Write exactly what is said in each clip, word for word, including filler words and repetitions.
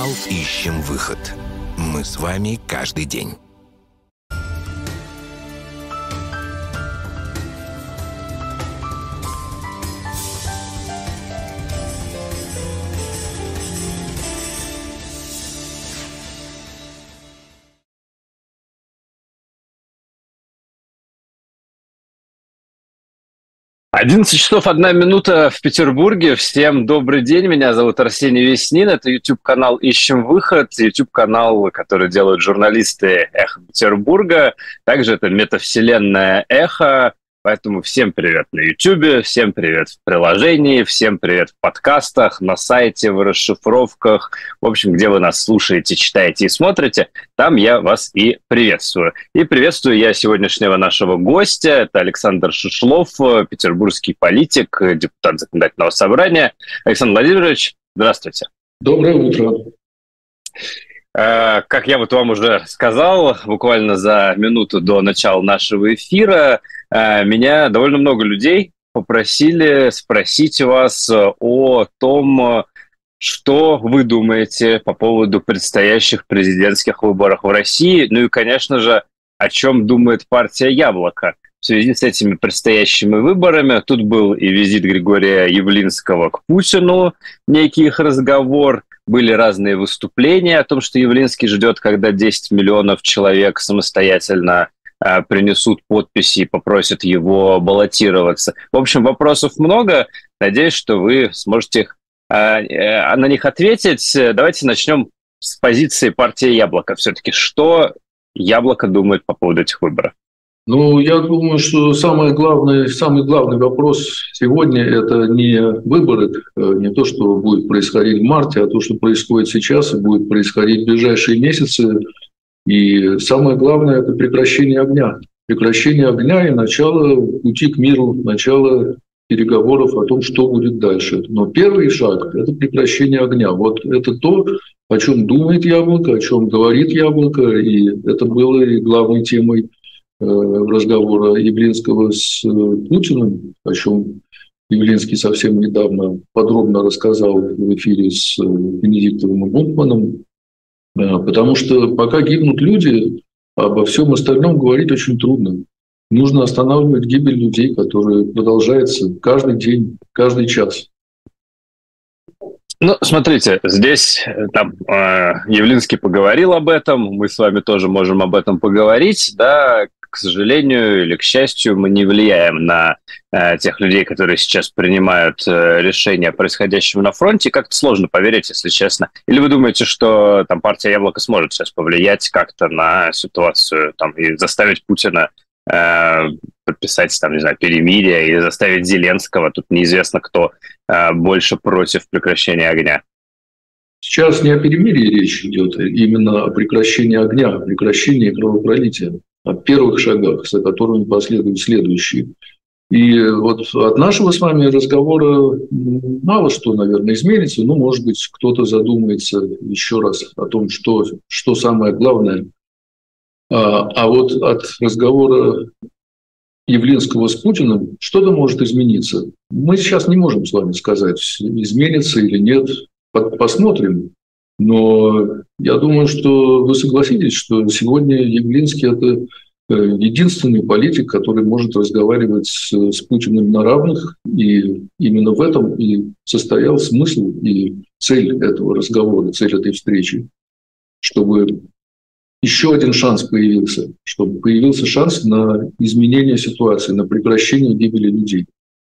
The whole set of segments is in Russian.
YouTube-канал «Ищем выход». Мы с вами каждый день. одиннадцать часов одна минута в Петербурге. Всем добрый день. Меня зовут Арсений Веснин. Это YouTube-канал «Ищем выход». YouTube-канал, который делают журналисты «Эхо Петербурга». Также это метавселенная «Эхо». Поэтому всем привет на YouTube, всем привет в приложении, всем привет в подкастах, на сайте, в расшифровках. В общем, где вы нас слушаете, читаете и смотрите, там я вас и приветствую. И приветствую я сегодняшнего нашего гостя. Это Александр Шишлов, петербургский политик, депутат Законодательного собрания. Александр Владимирович, здравствуйте. Доброе утро. Как я вот вам уже сказал, буквально за минуту до начала нашего эфира, меня довольно много людей попросили спросить вас о том, что вы думаете по поводу предстоящих президентских выборов в России, ну и, конечно же, о чем думает партия «Яблоко» в связи с этими предстоящими выборами. Тут был и визит Григория Явлинского к Путину, некий их разговор. Были разные выступления о том, что Явлинский ждет, когда десять миллионов человек самостоятельно э, принесут подписи и попросят его баллотироваться. В общем, вопросов много. Надеюсь, что вы сможете их, э, э, на них ответить. Давайте начнем с позиции партии «Яблоко». Все-таки что «Яблоко» думает по поводу этих выборов? Ну, я думаю, что самое главное, самый главный вопрос сегодня – это не выборы, не то, что будет происходить в марте, а то, что происходит сейчас и будет происходить в ближайшие месяцы. И самое главное – это прекращение огня. Прекращение огня и начало пути к миру, начало переговоров о том, что будет дальше. Но первый шаг – это прекращение огня. Вот это то, о чем думает «Яблоко», о чем говорит «Яблоко», и это было и главной темой разговора Явлинского с Путиным, о чем Явлинский совсем недавно подробно рассказал в эфире с Бенедиктовым и Бунтманом, потому что пока гибнут люди, обо всем остальном говорить очень трудно. Нужно останавливать гибель людей, которая продолжается каждый день, каждый час. Ну, смотрите, здесь там э, Явлинский поговорил об этом, мы с вами тоже можем об этом поговорить, да. К сожалению или к счастью, мы не влияем на э, тех людей, которые сейчас принимают э, решения о происходящем на фронте. Как-то сложно поверить, если честно. Или вы думаете, что там партия «Яблоко» сможет сейчас повлиять как-то на ситуацию там, и заставить Путина э, подписать там, не знаю, перемирие, или заставить Зеленского, тут неизвестно кто, э, больше против прекращения огня? Сейчас не о перемирии речь идет, а именно о прекращении огня, о прекращении кровопролития, о первых шагах, за которыми последуют следующие. И вот от нашего с вами разговора мало что, наверное, изменится. Ну, может быть, кто-то задумается еще раз о том, что, что самое главное. А, а вот от разговора Явлинского с Путиным что-то может измениться. Мы сейчас не можем с вами сказать, изменится или нет. Посмотрим. Но я думаю, что вы согласитесь, что сегодня Явлинский – это единственный политик, который может разговаривать с, с Путиным на равных. И именно в этом и состоял смысл и цель этого разговора, цель этой встречи. Чтобы еще один шанс появился, чтобы появился шанс на изменение ситуации, на прекращение гибели людей.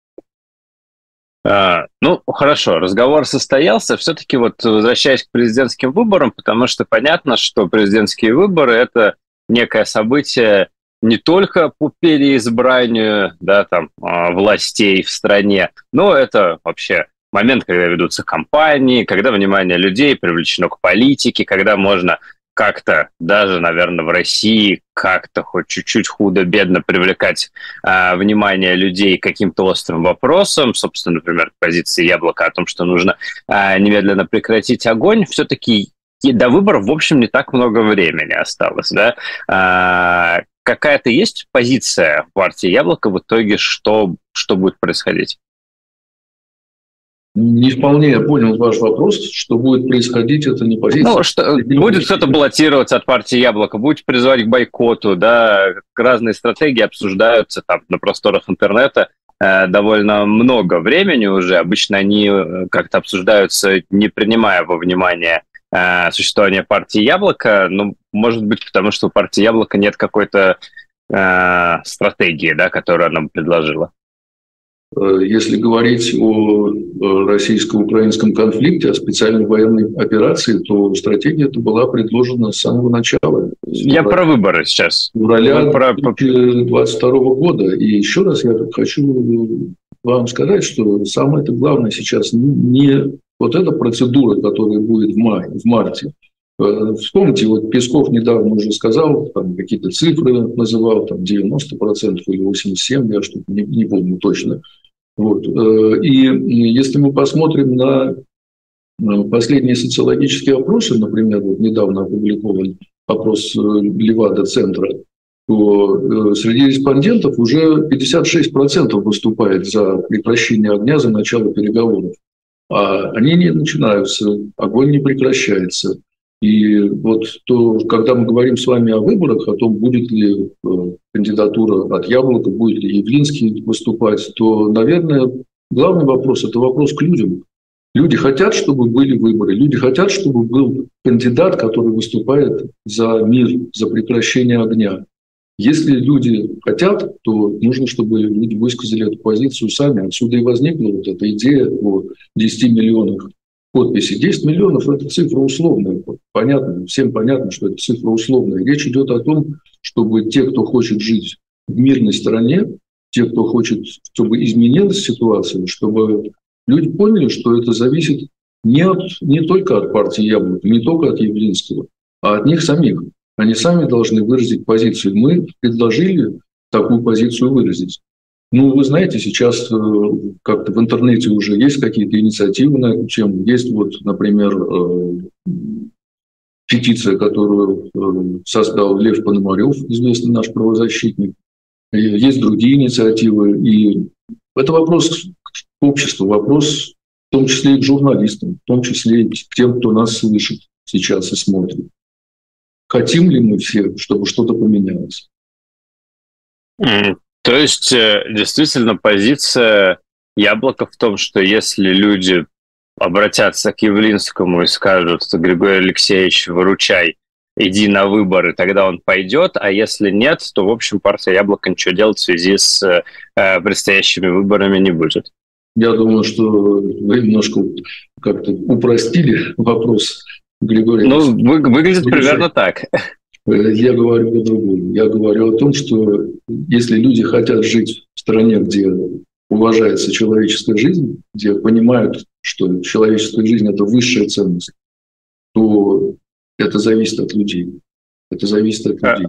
А, ну, хорошо, разговор состоялся. Все-таки вот возвращаясь к президентским выборам, потому что понятно, что президентские выборы – это некое событие не только по переизбранию, да, там, властей в стране, но это вообще момент, когда ведутся кампании, когда внимание людей привлечено к политике, когда можно как-то, даже, наверное, в России как-то хоть чуть-чуть худо-бедно привлекать э, внимание людей к каким-то острым вопросам. Собственно, например, к позиции «Яблока» о том, что нужно э, немедленно прекратить огонь. Все-таки до выборов, в общем, не так много времени осталось. Да? Э, какая-то есть позиция партии «Яблоко» в итоге, что, что будет происходить? Не вполне я понял ваш вопрос. Что будет происходить, это не позиция. Ну, что, будет кто-то баллотироваться от партии «Яблоко», будет призывать к бойкоту, да, разные стратегии обсуждаются там на просторах интернета э, довольно много времени уже. Обычно они как-то обсуждаются, не принимая во внимание э, существование партии «Яблоко», ну, может быть, потому что у партии «Яблоко» нет какой-то э, стратегии, да, которую она бы предложила. Если говорить о российско-украинском конфликте, о специальной военной операции, то стратегия эта была предложена с самого начала. Я про выборы сейчас. Февраля две тысячи двадцать второго года. И еще раз я хочу вам сказать, что самое это главное сейчас не вот эта процедура, которая будет в мае, в марте. Вспомните, вот Песков недавно уже сказал, там какие-то цифры называл, там девяносто процентов или восемьдесят семь процентов, я что-то не, не помню точно. Вот. И если мы посмотрим на последние социологические опросы, например, вот недавно опубликован опрос Левада-центра, то среди респондентов уже пятьдесят шесть процентов выступает за прекращение огня, за начало переговоров. А они не начинаются, огонь не прекращается. И вот то, когда мы говорим с вами о выборах, о том, будет ли э, кандидатура от «Яблока», будет ли Явлинский выступать, то, наверное, главный вопрос – это вопрос к людям. Люди хотят, чтобы были выборы, люди хотят, чтобы был кандидат, который выступает за мир, за прекращение огня. Если люди хотят, то нужно, чтобы люди высказали эту позицию сами. Отсюда и возникла вот эта идея о десяти миллионах подписи. десять миллионов – это цифра условная. Понятно, всем понятно, что это цифра условная. Речь идет о том, чтобы те, кто хочет жить в мирной стране, те, кто хочет, чтобы изменилась ситуация, чтобы люди поняли, что это зависит не, от, не только от партии «Яблоко», не только от Явлинского, а от них самих. Они сами должны выразить позицию. Мы предложили такую позицию выразить. Ну, вы знаете, сейчас э, как-то в интернете уже есть какие-то инициативы на эту тему. Есть вот, например, э, петиция, которую э, создал Лев Пономарев, известный наш правозащитник. И есть другие инициативы. И это вопрос к обществу, вопрос в том числе и к журналистам, в том числе и к тем, кто нас слышит сейчас и смотрит. Хотим ли мы все, чтобы что-то поменялось? Mm. То есть, действительно, позиция «Яблока» в том, что если люди обратятся к Явлинскому и скажут, что Григорий Алексеевич, выручай, иди на выборы, тогда он пойдет, а если нет, то, в общем, партия «Яблоко» ничего делать в связи с э, предстоящими выборами не будет. Я думаю, что вы немножко как-то упростили вопрос Григория Алексеевича. Ну, вы, выглядит выручай. Примерно так. Я говорю о другом. Я говорю о том, что если люди хотят жить в стране, где уважается человеческая жизнь, где понимают, что человеческая жизнь – это высшая ценность, то это зависит от людей. Это зависит от людей.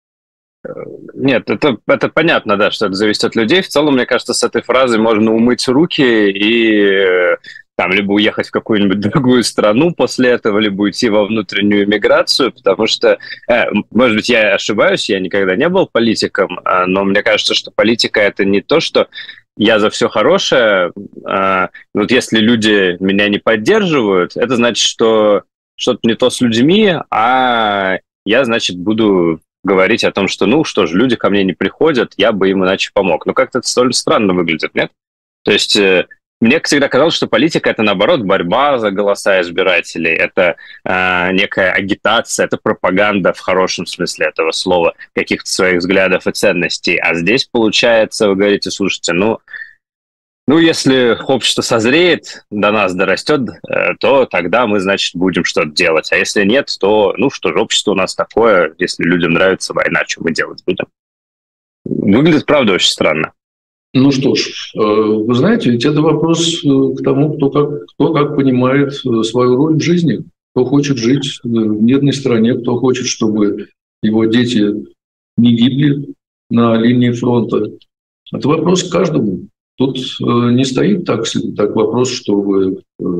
Нет, это, это понятно, да, что это зависит от людей. В целом, мне кажется, с этой фразой можно умыть руки и там либо уехать в какую-нибудь другую страну после этого, либо уйти во внутреннюю миграцию, потому что, э, может быть, я ошибаюсь, я никогда не был политиком, э, но мне кажется, что политика – это не то, что я за все хорошее. Э, вот если люди меня не поддерживают, это значит, что что-то не то с людьми, а я, значит, буду говорить о том, что, ну что ж, люди ко мне не приходят, я бы им иначе помог. Но как-то это столь странно выглядит, нет? То есть э, мне всегда казалось, что политика – это, наоборот, борьба за голоса избирателей, это э, некая агитация, это пропаганда в хорошем смысле этого слова, каких-то своих взглядов и ценностей. А здесь, получается, вы говорите, слушайте, ну, ну если общество созреет, до нас дорастет, э, то тогда мы, значит, будем что-то делать. А если нет, то, ну что же, общество у нас такое, если людям нравится война, что мы делать будем? Выглядит, правда, очень странно. Ну что ж, вы знаете, ведь это вопрос к тому, кто как, кто как понимает свою роль в жизни, кто хочет жить в мирной стране, кто хочет, чтобы его дети не гибли на линии фронта. Это вопрос к каждому. Тут не стоит так, так вопрос, чтобы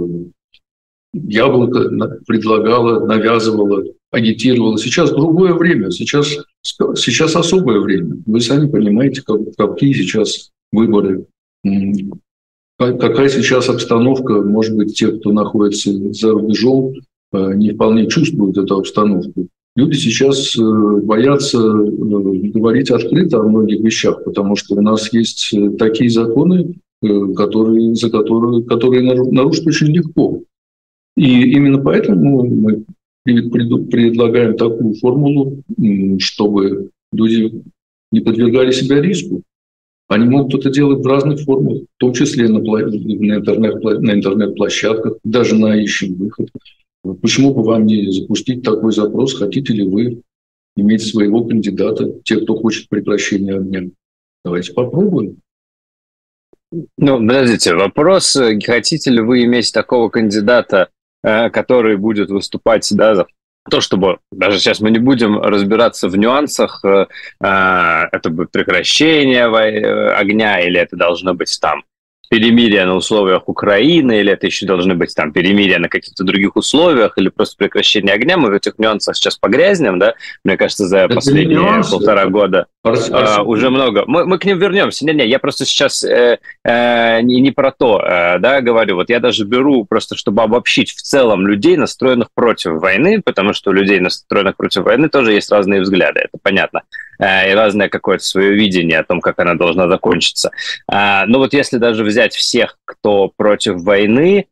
«Яблоко» предлагало, навязывало, агитировало. Сейчас другое время, сейчас, сейчас особое время. Вы сами понимаете, как, какие сейчас выборы. какая сейчас обстановка, может быть, те, кто находится за рубежом, не вполне чувствуют эту обстановку. Люди сейчас боятся говорить открыто о многих вещах, потому что у нас есть такие законы, которые, за которые, которые нарушить очень легко. И именно поэтому мы предлагаем такую формулу, чтобы люди не подвергали себя риску. Они могут это делать в разных формах, в том числе на, на, интернет, на интернет-площадках, даже на «Ищем выход». Почему бы вам не запустить такой запрос? Хотите ли вы иметь своего кандидата, те, кто хочет прекращения огня? Давайте попробуем. Ну, подождите, вопрос, хотите ли вы иметь такого кандидата, который будет выступать, да, за то, чтобы, даже сейчас мы не будем разбираться в нюансах, это будет прекращение огня или это должно быть там перемирие на условиях Украины, или это еще должны быть там перемирия на каких-то других условиях, или просто прекращение огня. Мы в этих нюансах сейчас погрязнем, да? Мне кажется, за это последние нюансы, полтора это... года Арс... э, уже много. Мы, мы к ним вернемся. Не-не, я просто сейчас э, э, не, не про то, э, да, говорю. Вот я даже беру просто, чтобы обобщить в целом людей, настроенных против войны, потому что у людей, настроенных против войны, тоже есть разные взгляды, это понятно. Э, и разное какое-то свое видение о том, как она должна закончиться. Э, но вот если даже взять всех, кто против войны,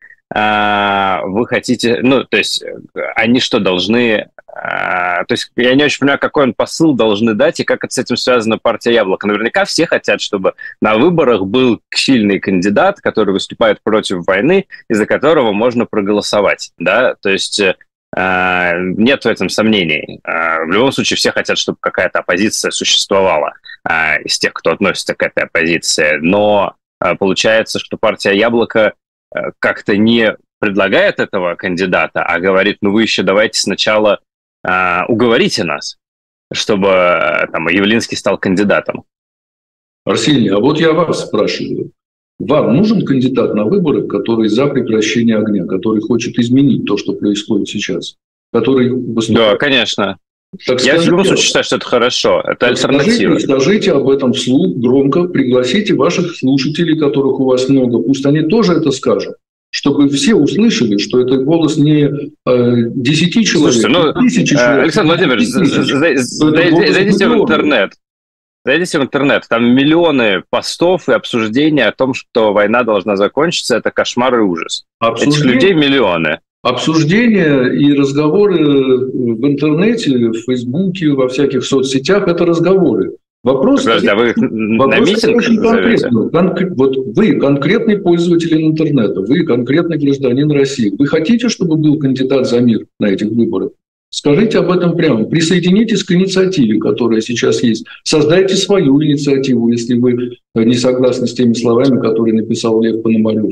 вы хотите, ну, то есть они что, должны, то есть я не очень понимаю, какой он посыл должны дать и как это с этим связана партия «Яблоко». Наверняка все хотят, чтобы на выборах был сильный кандидат, который выступает против войны, из-за которого можно проголосовать, да, то есть нет в этом сомнений. В любом случае все хотят, чтобы какая-то оппозиция существовала из тех, кто относится к этой оппозиции, но получается, что партия «Яблоко» как-то не предлагает этого кандидата, а говорит, ну вы еще давайте сначала э, уговорите нас, чтобы э, там, Явлинский стал кандидатом. Арсений, а вот я вас спрашиваю. Вам нужен кандидат на выборы, который за прекращение огня, который хочет изменить то, что происходит сейчас? Который выступает... Да, конечно. Так я в любом случае считаю, что это хорошо. Это альтернатива. Скажите, скажите об этом вслух, громко, пригласите ваших слушателей, которых у вас много, пусть они тоже это скажут, чтобы все услышали, что это голос не э, десяти человек, Слушайте, ну, тысячи человек. Александр Владимирович, зайдите в интернет. Зайдите в интернет, там миллионы постов и обсуждений о том, что война должна закончиться, это кошмар и ужас. Обсуждение... Этих людей миллионы. Обсуждения и разговоры в интернете, в Фейсбуке, во всяких соцсетях – это разговоры. Вопрос, Подожди, а вы вопрос на митинг очень конкретный. Конкрет, вот вы конкретный пользователь интернета, вы конкретный гражданин России. Вы хотите, чтобы был кандидат за мир на этих выборах? Скажите об этом прямо. Присоединитесь к инициативе, которая сейчас есть. Создайте свою инициативу, если вы не согласны с теми словами, которые написал Лев Пономарев.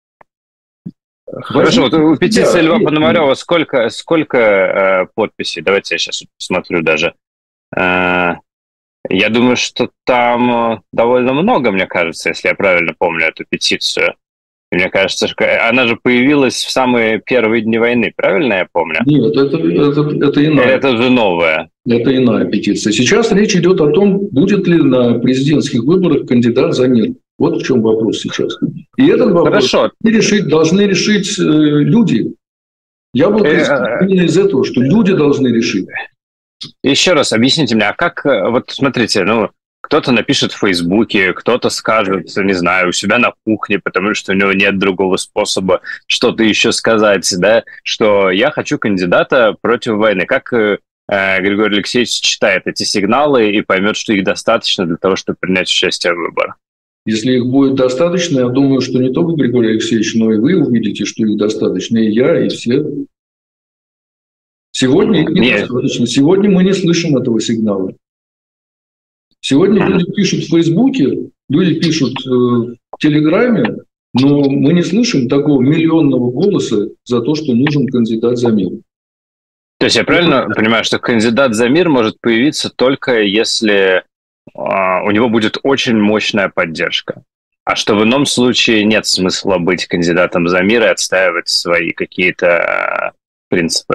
Хорошо, вот у петиции Льва Пономарева сколько, сколько э, подписей? Давайте я сейчас посмотрю даже. Э, я думаю, что там довольно много, мне кажется, если я правильно помню эту петицию. И мне кажется, что она же появилась в самые первые дни войны, правильно я помню? Нет, это, это, это иная. Это же новая. Это иная петиция. Сейчас речь идет о том, будет ли на президентских выборах кандидат за мир. Вот в чем вопрос сейчас. И этот вопрос решить, должны решить э, люди. Я был именно из этого, что люди должны решить. Еще раз объясните мне, а как, вот смотрите, ну, кто-то напишет в Фейсбуке, кто-то скажет, не знаю, у себя на кухне, потому что у него нет другого способа что-то еще сказать, да, что я хочу кандидата против войны. Как э, Григорий Алексеевич читает эти сигналы и поймет, что их достаточно для того, чтобы принять участие в выборах? Если их будет достаточно, я думаю, что не только Григорий Алексеевич, но и вы увидите, что их достаточно, и я, и все. Сегодня их недостаточно. Сегодня мы не слышим этого сигнала. Сегодня люди пишут в Фейсбуке, люди пишут э, в Телеграме, но мы не слышим такого миллионного голоса за то, что нужен кандидат за мир. То есть я правильно понимаю, что кандидат за мир может появиться только если... у него будет очень мощная поддержка. А что в ином случае нет смысла быть кандидатом за мир и отстаивать свои какие-то принципы.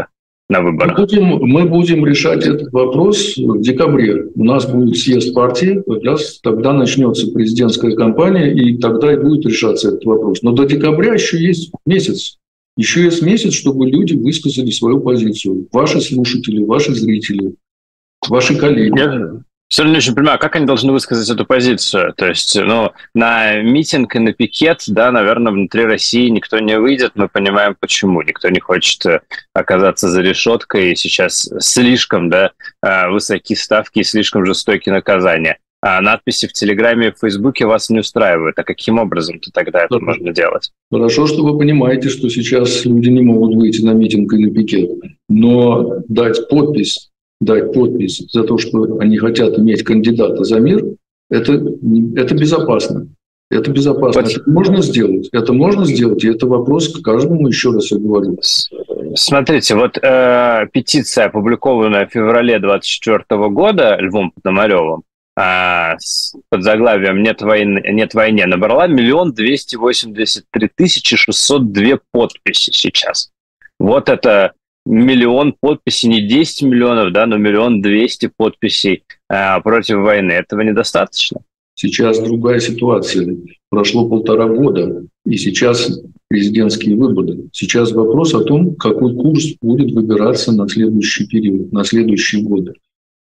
на выборах? Мы будем, мы будем решать этот вопрос в декабре. У нас будет съезд партии, как раз тогда начнется президентская кампания, и тогда и будет решаться этот вопрос. Но до декабря еще есть месяц. Еще есть месяц, чтобы люди высказали свою позицию. Ваши слушатели, ваши зрители, ваши коллеги. Я все равно не очень понимаю, как они должны высказать эту позицию. То есть, ну, на митинг и на пикет, да, наверное, внутри России никто не выйдет. Мы понимаем, почему. Никто не хочет оказаться за решеткой. И сейчас слишком, да, высокие ставки и слишком жестокие наказания. А надписи в Телеграме и в Фейсбуке вас не устраивают. А каким образом-то тогда это можно делать? Хорошо, что вы понимаете, что сейчас люди не могут выйти на митинг или пикет. Но дать подпись, дать подпись за то, что они хотят иметь кандидата за мир, это, это безопасно. Это безопасно. Вот. Это можно сделать. Это можно сделать, и это вопрос к каждому, еще раз я говорю. Смотрите, вот э, петиция, опубликованная в феврале двадцать четвёртого года Львом Пономаревым, э, с под заглавием «Нет войны, нет войне», набрала миллион двести восемьдесят три тысячи шестьсот две подписи сейчас. Вот это миллион подписей, не десять миллионов, да, но миллион двести подписей э, против войны. Этого недостаточно? Сейчас другая ситуация. Прошло полтора года, и сейчас президентские выборы. Сейчас вопрос о том, какой курс будет выбираться на следующий период, на следующие годы.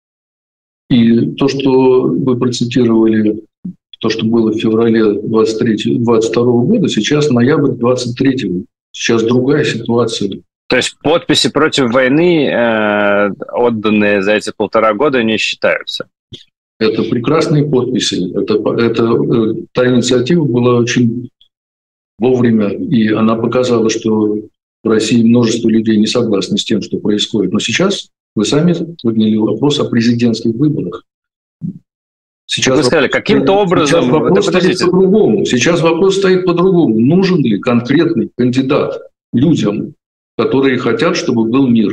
И то, что вы процитировали, то, что было в феврале двадцать третьего, двадцать второго года, сейчас ноябрь двадцать третьего. Сейчас другая ситуация. То есть подписи против войны, э, отданные за эти полтора года, не считаются? Это прекрасные подписи. Это, это, та инициатива была очень вовремя, и она показала, что в России множество людей не согласны с тем, что происходит. Но сейчас вы сами подняли вопрос о президентских выборах. Сейчас вы сказали, каким-то образом... Сейчас вопрос стоит по-другому. Сейчас вопрос стоит по-другому. Нужен ли конкретный кандидат людям, которые хотят, чтобы был мир?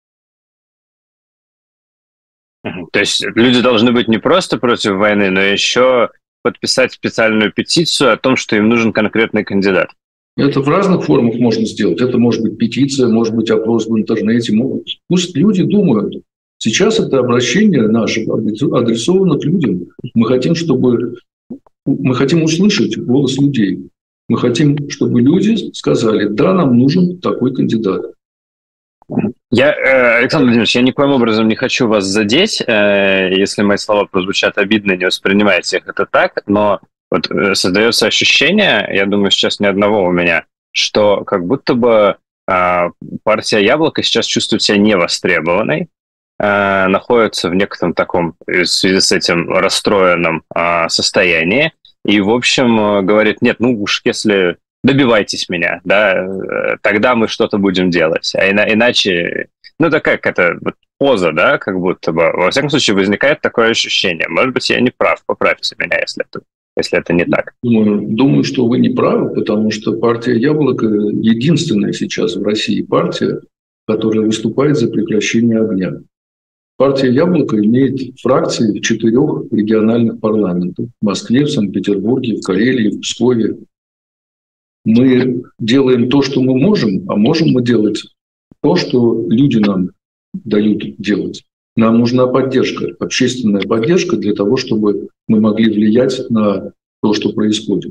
То есть люди должны быть не просто против войны, но еще подписать специальную петицию о том, что им нужен конкретный кандидат. Это в разных формах можно сделать. Это может быть петиция, может быть опрос в интернете. Пусть люди думают. Сейчас это обращение наше адресовано к людям. Мы хотим, чтобы... Мы хотим услышать голос людей. Мы хотим, чтобы люди сказали: да, нам нужен такой кандидат. Я, Александр Владимирович, я никоим образом не хочу вас задеть, если мои слова прозвучат обидно, не воспринимайте их это так, но вот создается ощущение, я думаю, сейчас ни одного у меня, что как будто бы партия «Яблоко» сейчас чувствует себя невостребованной, находится в некотором таком, в связи с этим, расстроенном состоянии, и, в общем, говорит: нет, ну уж если... добивайтесь меня, да, тогда мы что-то будем делать. А ина- иначе, ну, такая какая-то вот поза, да, как будто бы. Во всяком случае, возникает такое ощущение. Может быть, я не прав, поправьте меня, если это, если это не так. Думаю, думаю, что вы не правы, потому что партия «Яблоко» единственная сейчас в России партия, которая выступает за прекращение огня. Партия «Яблоко» имеет фракции в четырех региональных парламентах: в Москве, в Санкт-Петербурге, в Карелии, в Пскове. Мы делаем то, что мы можем, а можем мы делать то, что люди нам дают делать. Нам нужна поддержка, общественная поддержка для того, чтобы мы могли влиять на то, что происходит.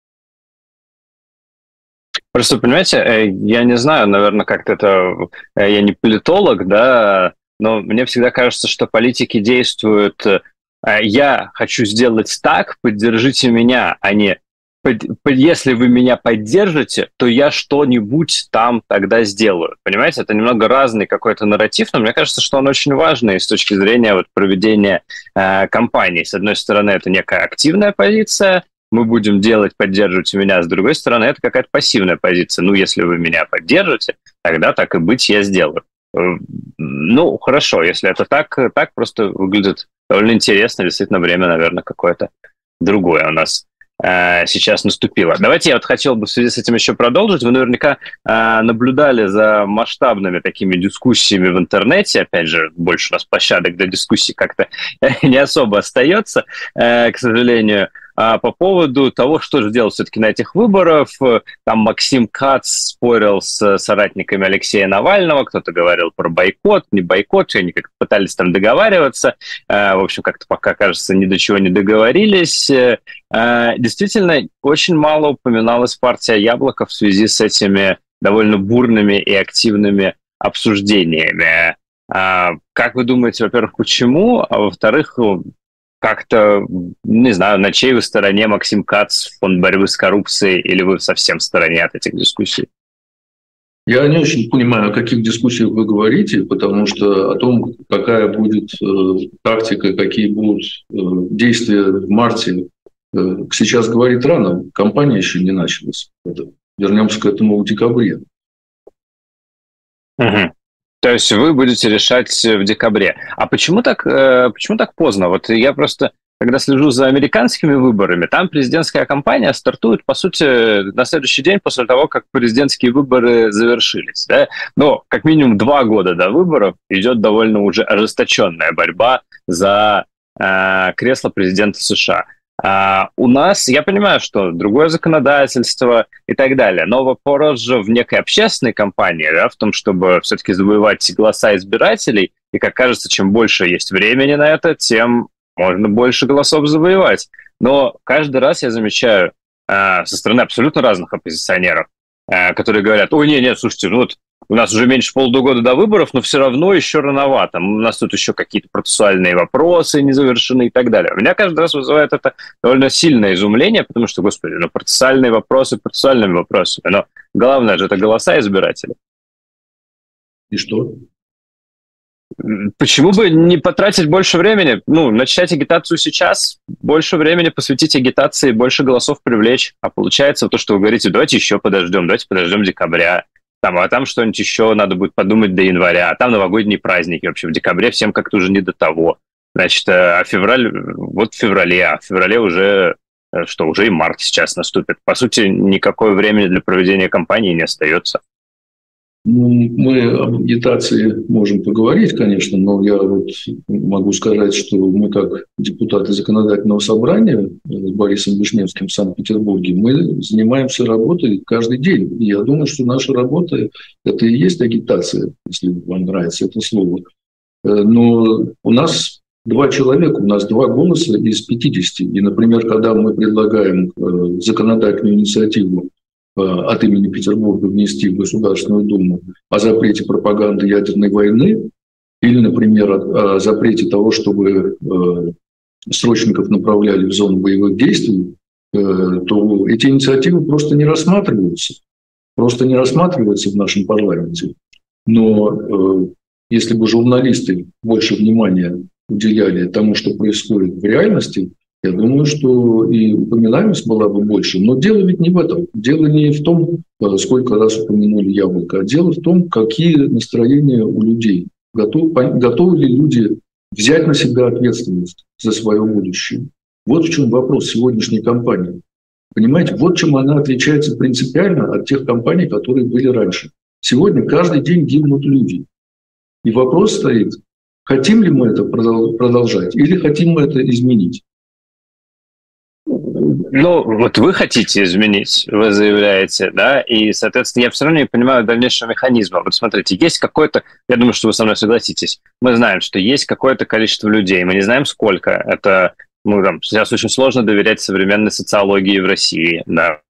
Просто, понимаете, я не знаю, наверное, как-то это... Я не политолог, да, но мне всегда кажется, что политики действуют... Я хочу сделать так, поддержите меня, а не... Если вы меня поддержите, то я что-нибудь там тогда сделаю. Понимаете, это немного разный какой-то нарратив, но мне кажется, что он очень важный с точки зрения вот проведения э, кампании. С одной стороны, это некая активная позиция, мы будем делать, поддерживать меня. С другой стороны, это какая-то пассивная позиция. Ну, если вы меня поддержите, тогда так и быть, я сделаю. Ну, хорошо, если это так, так просто выглядит довольно интересно. Действительно, время, наверное, какое-то другое у нас сейчас наступило. Давайте я вот хотел бы в связи с этим еще продолжить. Вы наверняка э, наблюдали за масштабными такими дискуссиями в интернете. Опять же, больше у нас площадок для дискуссий как-то не особо остается, э, к сожалению. по поводу того, что же делать все-таки на этих выборах. Там Максим Кац спорил с соратниками Алексея Навального, кто-то говорил про бойкот, не бойкот, они как-то пытались там договариваться. В общем, как-то пока, кажется, ни до чего не договорились. Действительно, очень мало упоминалась партия «Яблоко» в связи с этими довольно бурными и активными обсуждениями. Как вы думаете, во-первых, почему? А во-вторых, как-то, не знаю, на чьей вы стороне, Максим Кац, фонд борьбы с коррупцией, или вы совсем в стороне от этих дискуссий? Я не очень понимаю, о каких дискуссиях вы говорите, потому что о том, какая будет э, тактика, какие будут э, действия в марте, э, сейчас говорить рано, кампания еще не началась. Вернемся к этому в декабре. Угу. То есть вы будете решать в декабре. А почему так, э, почему так поздно? Вот я просто, когда слежу за американскими выборами, там президентская кампания стартует, по сути, на следующий день после того, как президентские выборы завершились. Да? Но как минимум два года до выборов идет довольно уже ожесточенная борьба за э, кресло президента США. Uh, у нас, я понимаю, что другое законодательство и так далее, но вопрос же в некой общественной кампании, да, в том, чтобы все-таки завоевать голоса избирателей, и, как кажется, чем больше есть времени на это, тем можно больше голосов завоевать. Но каждый раз я замечаю uh, со стороны абсолютно разных оппозиционеров, uh, которые говорят: ой, нет, нет, слушайте, ну вот у нас уже меньше полугода до выборов, но все равно еще рановато. У нас тут еще какие-то процессуальные вопросы не завершены и так далее. У меня каждый раз вызывает это довольно сильное изумление, потому что, господи, ну процессуальные вопросы процессуальными вопросами, но главное же это голоса избирателей. И что? Почему бы не потратить больше времени? Ну, начать агитацию сейчас, больше времени посвятить агитации, больше голосов привлечь. А получается то, что вы говорите: давайте еще подождем, давайте подождем декабря. Там, а там что-нибудь еще надо будет подумать до января, а там новогодние праздники. Вообще в декабре всем как-то уже не до того. Значит, а февраль, вот в феврале, а в феврале уже, что, уже и март сейчас наступит. По сути, никакое времени для проведения кампании не остается. Мы об агитации можем поговорить, конечно, но я вот могу сказать, что мы, как депутаты законодательного собрания с Борисом Вишневским в Санкт-Петербурге, мы занимаемся работой каждый день. И я думаю, что наша работа – это и есть агитация, если вам нравится это слово. Но у нас два человека, у нас два голоса из пятидесяти. И, например, когда мы предлагаем законодательную инициативу от имени Петербурга внести в Государственную Думу о запрете пропаганды ядерной войны или, например, о запрете того, чтобы срочников направляли в зону боевых действий, то эти инициативы просто не рассматриваются. Просто не рассматриваются в нашем парламенте. Но если бы журналисты больше внимания уделяли тому, что происходит в реальности, я думаю, что и упоминаемость была бы больше. Но дело ведь не в этом. Дело не в том, сколько раз упомянули яблоко, а дело в том, какие настроения у людей. Готов, готовы ли люди взять на себя ответственность за свое будущее? Вот в чем вопрос сегодняшней кампании. Понимаете, вот чем она отличается принципиально от тех кампаний, которые были раньше. Сегодня каждый день гибнут люди. И вопрос стоит, хотим ли мы это продолжать или хотим мы это изменить? Ну, вот вы хотите изменить, вы заявляете, да, и, соответственно, я все равно не понимаю дальнейшего механизма. Вот смотрите, есть какой-то, я думаю, что вы со мной согласитесь, мы знаем, что есть какое-то количество людей, мы не знаем, сколько. Это, ну, там, сейчас очень сложно доверять современной социологии в России, да.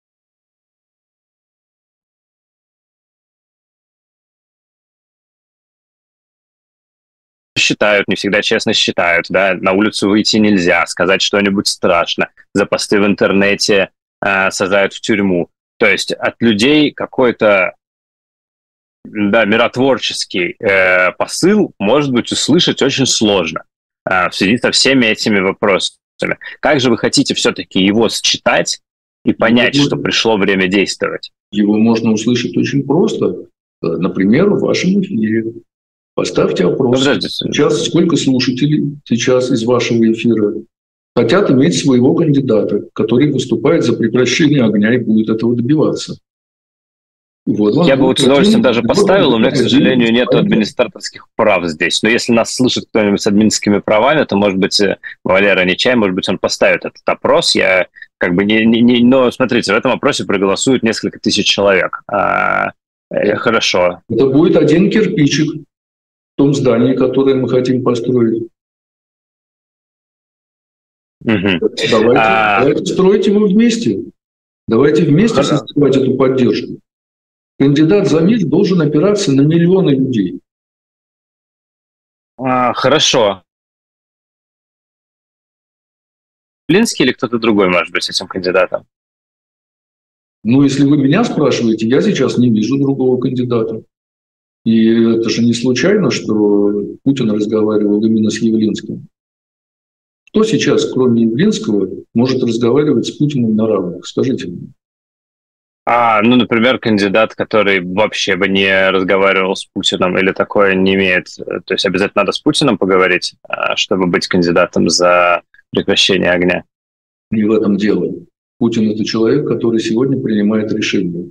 Считают, не всегда честно считают, да, на улицу выйти нельзя, сказать что-нибудь страшно, за посты в интернете э, сажают в тюрьму. То есть от людей какой-то, да, миротворческий э, посыл, может быть, услышать очень сложно э, в связи со всеми этими вопросами. Как же вы хотите все-таки его считать и понять, его, что пришло время действовать? Его можно услышать очень просто, например, в вашем эфире. Поставьте опрос. Сейчас сколько слушателей сейчас из вашего эфира хотят иметь своего кандидата, который выступает за прекращение огня и будет этого добиваться? Вот, Я бы вот с удовольствием даже поставил, у меня, к сожалению, нет администраторских прав здесь. Но если нас слышит кто-нибудь с административными правами, то, может быть, Валера Нечай, может быть, он поставит этот опрос. Я как бы не... не, не но, смотрите, в этом опросе проголосуют несколько тысяч человек. А, э, хорошо. Это будет один кирпичик в том здании, которое мы хотим построить. Угу. Давайте, а... давайте строить его вместе. Давайте вместе создавать эту поддержку. Кандидат за мир должен опираться на миллионы людей. А, хорошо. Явлинский или кто-то другой может быть этим кандидатом? Ну, если вы меня спрашиваете, я сейчас не вижу другого кандидата. И это же не случайно, что Путин разговаривал именно с Явлинским. Кто сейчас, кроме Явлинского, может разговаривать с Путиным на равных? Скажите мне. А, ну, например, кандидат, который вообще бы не разговаривал с Путиным или такое не имеет. То есть обязательно надо с Путиным поговорить, чтобы быть кандидатом за прекращение огня. Не в этом дело. Путин – это человек, который сегодня принимает решения.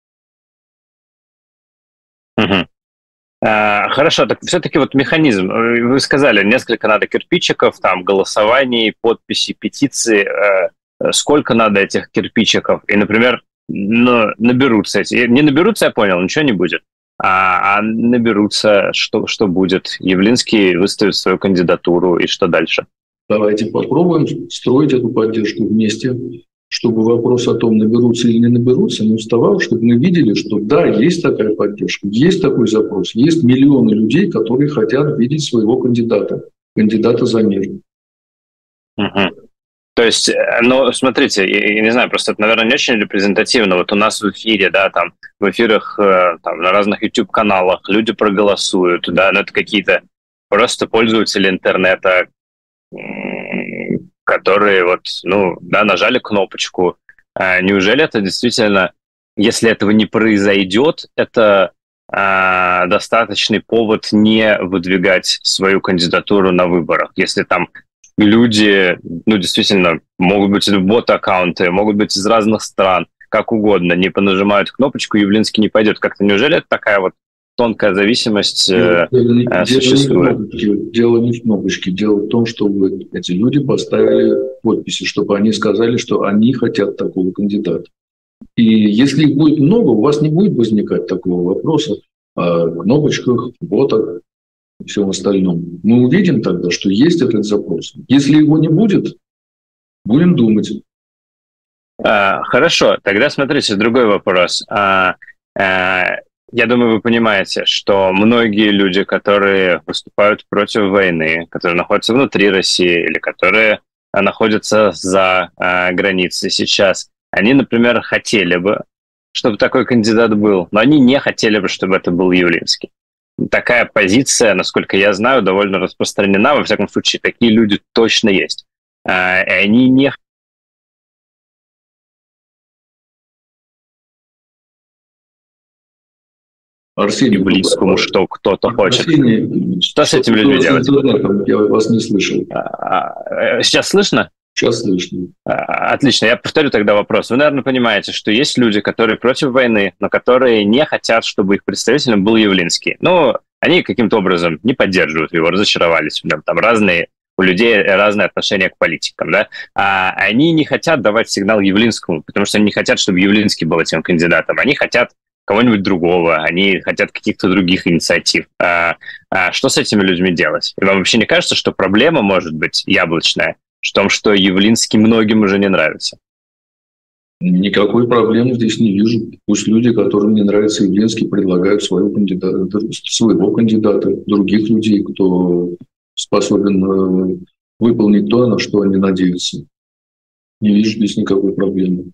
Угу. А, хорошо, так все-таки вот механизм. Вы сказали, несколько надо кирпичиков, там, голосований, подписей, петиций. Сколько надо этих кирпичиков? И, например, но наберутся эти. Не наберутся, я понял, ничего не будет. А, а наберутся, что, что будет? Явлинский выставит свою кандидатуру, и что дальше? Давайте попробуем строить эту поддержку вместе, чтобы вопрос о том, наберутся или не наберутся, не вставал, чтобы мы видели, что да, есть такая поддержка, есть такой запрос, есть миллионы людей, которые хотят видеть своего кандидата, кандидата за мир. Угу. То есть, ну, смотрите, я, я не знаю, просто это, наверное, не очень репрезентативно. Вот у нас в эфире, да, там, в эфирах, там, на разных YouTube-каналах люди проголосуют, да, но это какие-то просто пользователи интернета, которые вот, ну, да, нажали кнопочку. А неужели это действительно, если этого не произойдет, это а, достаточный повод не выдвигать свою кандидатуру на выборах? Если там люди, ну, действительно, могут быть бот-аккаунты, могут быть из разных стран, как угодно, не понажимают кнопочку, Явлинский не пойдет. Как-то неужели это такая вот тонкая зависимость дело, э, существует? Дело, дело не в кнопочке. Дело в том, что эти люди поставили подписи, чтобы они сказали, что они хотят такого кандидата. И если их будет много, у вас не будет возникать такого вопроса о кнопочках, ботах, и всем остальном. Мы увидим тогда, что есть этот запрос. Если его не будет, будем думать. А, хорошо, тогда смотрите, другой вопрос. А, а, я думаю, вы понимаете, что многие люди, которые выступают против войны, которые находятся внутри России или которые находятся за а, границей сейчас, они, например, хотели бы, чтобы такой кандидат был, но они не хотели бы, чтобы это был Явлинский. Такая позиция, насколько я знаю, довольно распространена. Во всяком случае, такие люди точно есть. И они не Арсений, близкому, что кто-то хочет. Арсений, что с этими людьми делать? Я вас не слышал. Сейчас слышно? Сейчас слышно. Отлично. Я повторю тогда вопрос. Вы, наверное, понимаете, что есть люди, которые против войны, но которые не хотят, чтобы их представителем был Явлинский. Ну, они каким-то образом не поддерживают его, разочаровались. Там разные у людей разные отношения к политикам, да? А они не хотят давать сигнал Явлинскому, потому что они не хотят, чтобы Явлинский был этим кандидатом. Они хотят кого-нибудь другого, они хотят каких-то других инициатив. А, а что с этими людьми делать? И вам вообще не кажется, что проблема может быть яблочная в том, что Явлинский многим уже не нравится? Никакой проблемы здесь не вижу. Пусть люди, которым не нравится Явлинский, предлагают своего кандидата, своего кандидата, других людей, кто способен выполнить то, на что они надеются. Не вижу здесь никакой проблемы.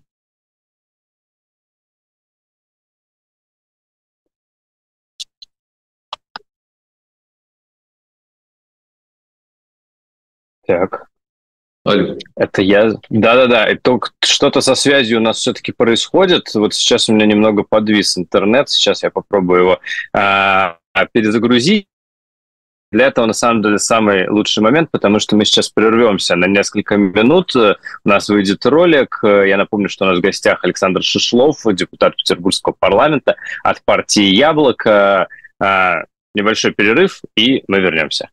Так. Алло. Это я... Да-да-да, это что-то со связью у нас все-таки происходит. Вот сейчас у меня немного подвис интернет, сейчас я попробую его а, перезагрузить. Для этого, на самом деле, самый лучший момент, потому что мы сейчас прервемся на несколько минут. У нас выйдет ролик. Я напомню, что у нас в гостях Александр Шишлов, депутат Петербургского парламента от партии «Яблоко». Небольшой перерыв, и мы вернемся.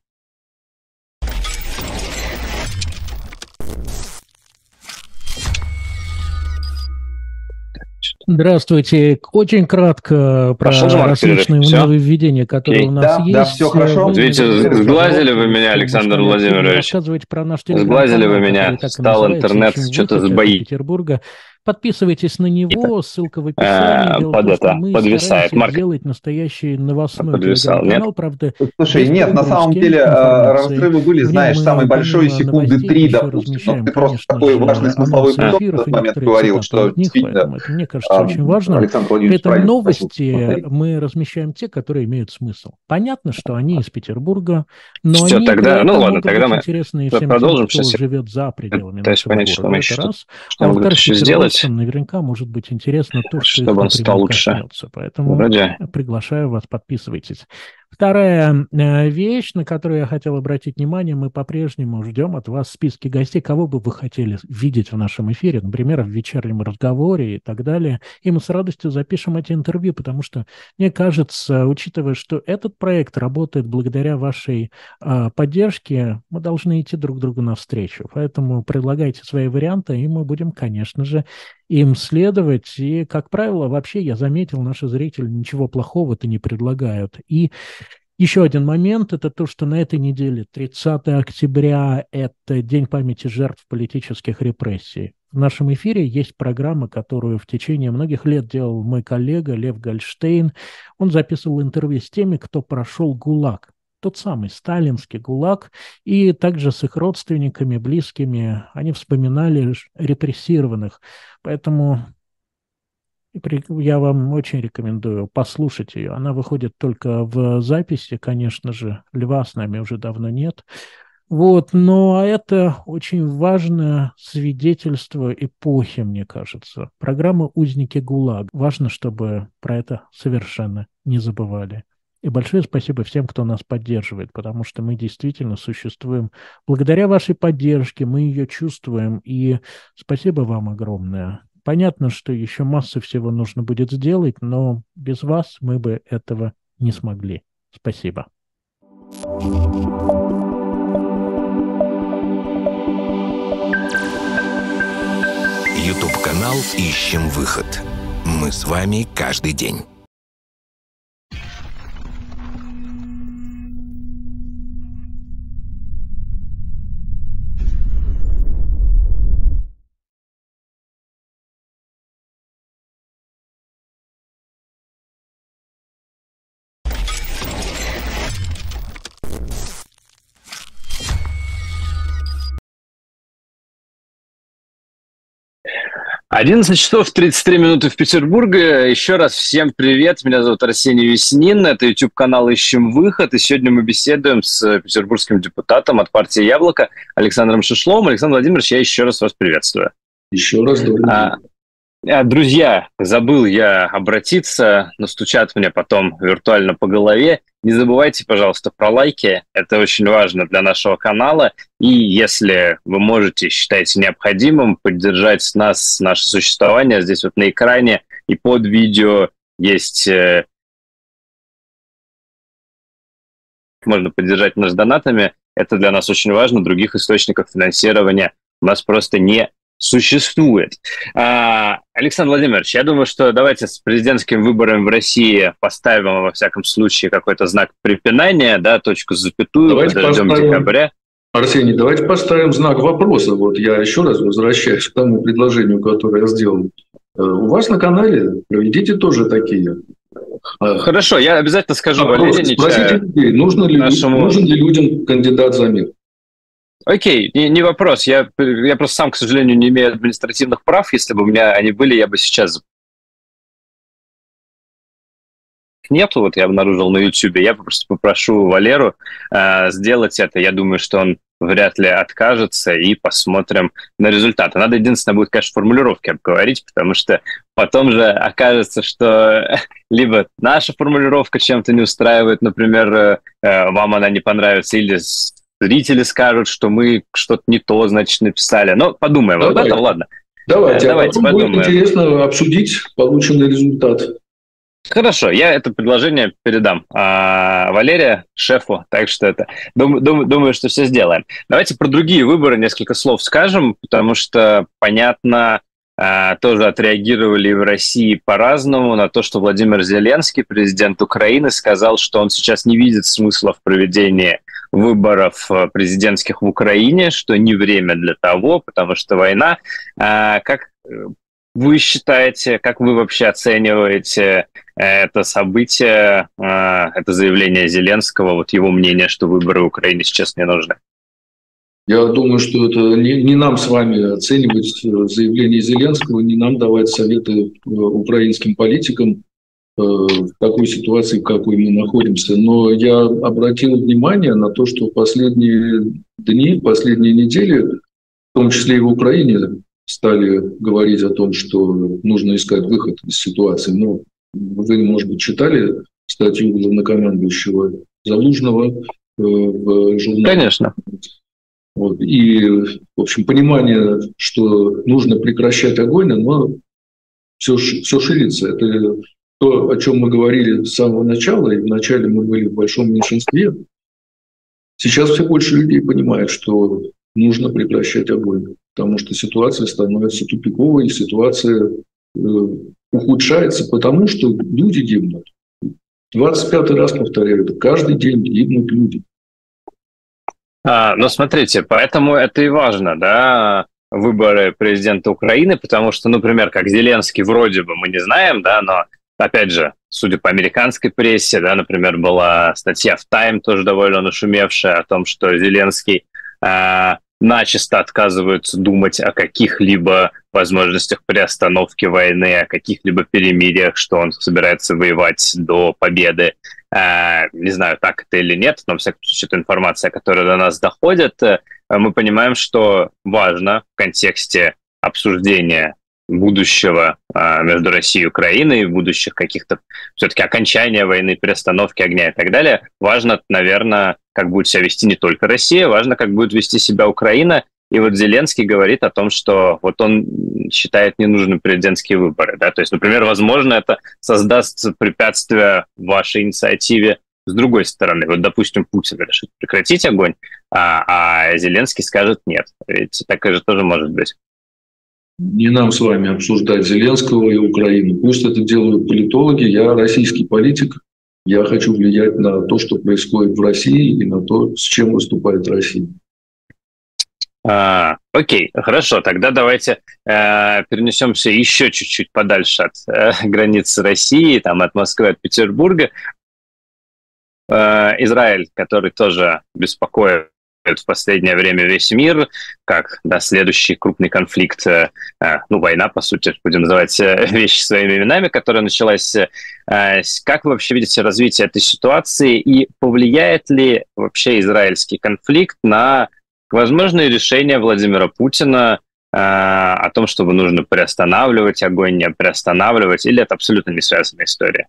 Здравствуйте. Очень кратко про различные нововведения, которые Окей. у нас да, есть. Да, все хорошо. Видите, сглазили вы меня, Александр Владимирович. Рассказывать про наш сглазили вы меня. Стал интернет что-то сбоить. Петербурга. Подписывайтесь на него, ссылка в описании. Дело под в том, это, мы подвисает. Марк. делать настоящий новостной Подвисал, телеграм-канал, правда. Слушай, нет, на самом деле разрывы были, знаешь, самые большие секунды три, допустим. Но ты просто такой важный смысловой блок в этот момент говорил, что действительно, мне кажется, очень важно. Александр При Владимирович, этом новости мы размещаем те, которые имеют смысл. Понятно, что они из Петербурга, но Все, они тогда, ну ладно, могут тогда быть мы интересны всем продолжим. тем, кто Сейчас живет за пределами то есть нашего понять, что города. мы Это еще, раз. что А мы во-вторых, еще сделать, наверняка может быть интересно то, что чтобы их он стал лучше. Коснется. Поэтому Вроде. Приглашаю вас, подписывайтесь. Вторая вещь, на которую я хотел обратить внимание, мы по-прежнему ждем от вас списки гостей, кого бы вы хотели видеть в нашем эфире, например, в вечернем разговоре и так далее. И мы с радостью запишем эти интервью, потому что, мне кажется, учитывая, что этот проект работает благодаря вашей э, поддержке, мы должны идти друг другу навстречу. Поэтому предлагайте свои варианты, и мы будем, конечно же, им следовать. И, как правило, вообще, я заметил, наши зрители ничего плохого-то не предлагают. И еще один момент – это то, что на этой неделе, тридцатого октября, это День памяти жертв политических репрессий. В нашем эфире есть программа, которую в течение многих лет делал мой коллега Лев Гольштейн. Он записывал интервью с теми, кто прошел ГУЛАГ. Тот самый сталинский ГУЛАГ, и также с их родственниками, близкими, они вспоминали репрессированных. Поэтому я вам очень рекомендую послушать ее. Она выходит только в записи, конечно же. Льва с нами уже давно нет. Вот, но это очень важное свидетельство эпохи, мне кажется. Программа «Узники ГУЛАГ». Важно, чтобы про это совершенно не забывали. И большое спасибо всем, кто нас поддерживает, потому что мы действительно существуем благодаря вашей поддержке, мы ее чувствуем, и спасибо вам огромное. Понятно, что еще масса всего нужно будет сделать, но без вас мы бы этого не смогли. Спасибо. YouTube-канал «Ищем выход». Мы с вами каждый день. одиннадцать часов тридцать три минуты в Петербурге. Еще раз всем привет. Меня зовут Арсений Веснин. Это YouTube-канал «Ищем выход». И сегодня мы беседуем с петербургским депутатом от партии «Яблоко» Александром Шишловым. Александр Владимирович, я еще раз вас приветствую. Еще раз добрый день. Друзья, забыл я обратиться, настучат мне потом виртуально по голове. Не забывайте, пожалуйста, про лайки. Это очень важно для нашего канала. И если вы можете, считаете необходимым поддержать нас, наше существование, здесь вот на экране и под видео есть... Можно поддержать нас донатами. Это для нас очень важно. Других источников финансирования у нас просто не существует. А, Александр Владимирович, я думаю, что давайте с президентским выбором в России поставим, во всяком случае, какой-то знак препинания, да, точку с запятую, давайте подождем поставим, декабря. Арсений, давайте поставим знак вопроса. Вот я еще раз возвращаюсь к тому предложению, которое я сделал. У вас на канале проведите тоже такие. Хорошо, я обязательно скажу Валерию. Спросите людей, нужно ли, нашему... нужен ли людям кандидат за мир. Окей, не, не вопрос. Я, я просто сам, к сожалению, не имею административных прав. Если бы у меня они были, я бы сейчас... Нету, вот я обнаружил на YouTube. Я просто попрошу Валеру э, сделать это. Я думаю, что он вряд ли откажется, и посмотрим на результаты. Надо единственное будет, конечно, формулировки обговорить, потому что потом же окажется, что либо наша формулировка чем-то не устраивает, например, вам она не понравится, или зрители скажут, что мы что-то не то, значит, написали. Но подумаем об этом, ладно. Давайте, Давайте а потом подумаем. Будет интересно обсудить полученный результат. Хорошо, я это предложение передам а, Валерия, шефу, так что это дум, дум, думаю, что все сделаем. Давайте про другие выборы несколько слов скажем, потому что, понятно, а, тоже отреагировали в России по-разному на то, что Владимир Зеленский, президент Украины, сказал, что он сейчас не видит смысла в проведении выборов президентских в Украине, что не время для того, потому что война. А, как вы считаете, как вы вообще оцениваете это событие, это заявление Зеленского, вот его мнение, что выборы в Украине сейчас не нужны? Я думаю, что это не, не нам с вами оценивать заявление Зеленского, не нам давать советы украинским политикам в такой ситуации, в какой мы находимся. Но я обратил внимание на то, что в последние дни, последние недели, в том числе и в Украине, стали говорить о том, что нужно искать выход из ситуации. Но вы, может быть, читали статью главнокомандующего Залужного в журнале? Конечно. Вот. И, в общем, понимание, что нужно прекращать огонь, оно все, все ширится. Это то, о чем мы говорили с самого начала, и вначале мы были в большом меньшинстве. Сейчас все больше людей понимают, что нужно прекращать огонь, потому что ситуация становится тупиковой, ситуация э, ухудшается, потому что люди гибнут. двадцать пятый раз повторяю, каждый день гибнут люди. А, ну, смотрите, поэтому это и важно, да, выборы президента Украины, потому что, например, как Зеленский вроде бы мы не знаем, да, но, опять же, судя по американской прессе, да, например, была статья в Time, тоже довольно нашумевшая, о том, что Зеленский а, начисто отказываются думать о каких-либо возможностях приостановки войны, о каких-либо перемириях, что он собирается воевать до победы. Не знаю, так это или нет, но, во всяком случае, это информация, которая до нас доходит. Мы понимаем, что важно в контексте обсуждения будущего между Россией и Украиной, будущих каких-то все-таки окончания войны, приостановки огня и так далее, важно, наверное, как будет себя вести не только Россия, важно, как будет вести себя Украина. И вот Зеленский говорит о том, что вот он считает ненужными президентские выборы. Да? То есть, например, возможно, это создаст препятствие вашей инициативе с другой стороны. Вот, допустим, Путин решит прекратить огонь, а, а Зеленский скажет нет. Ведь такое же тоже может быть. Не нам с вами обсуждать Зеленского и Украину. Пусть это делают политологи. Я российский политик. Я хочу влиять на то, что происходит в России, и на то, с чем выступает Россия. А, окей, хорошо. Тогда давайте э, перенесемся еще чуть-чуть подальше от э, границы России, там, от Москвы, от Петербурга. Э, Израиль, который тоже беспокоит в последнее время весь мир, как да, следующий крупный конфликт, э, ну, война, по сути, будем называть э, вещи своими именами, которая началась. Э, как вы вообще видите развитие этой ситуации, и повлияет ли вообще израильский конфликт на возможные решения Владимира Путина э, о том, чтобы нужно приостанавливать огонь, не приостанавливать, или это абсолютно не связанная история?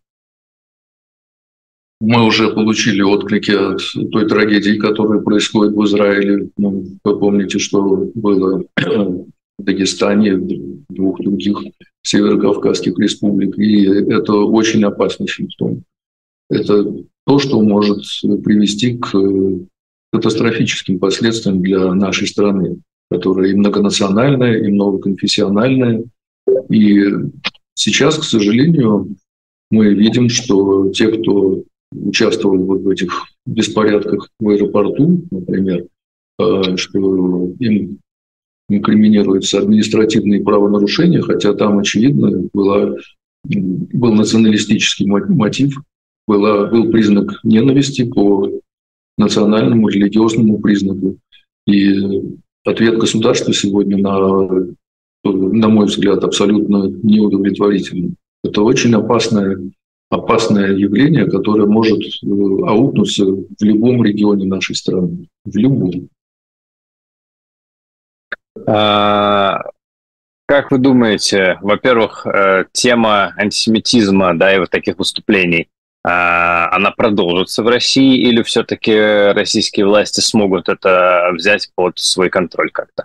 Мы уже получили отклики от той трагедии, которая происходит в Израиле. Ну, вы помните, что было в Дагестане, в двух других северокавказских республик. И это очень опасный симптом. Это то, что может привести к катастрофическим последствиям для нашей страны, которая и многонациональная, и многоконфессиональная. И сейчас, к сожалению, мы видим, что те, кто участвовал вот в этих беспорядках в аэропорту, например, что им инкриминируются административные правонарушения, хотя там, очевидно, была, был националистический мотив, была, был признак ненависти по национальному, религиозному признаку. И ответ государства сегодня, на, на мой взгляд, абсолютно неудовлетворительный. Это очень опасное, опасное явление, которое может аукнуться в любом регионе нашей страны. В любом. А, как вы думаете, во-первых, тема антисемитизма, да, и вот таких выступлений, она продолжится в России, или все-таки российские власти смогут это взять под свой контроль как-то?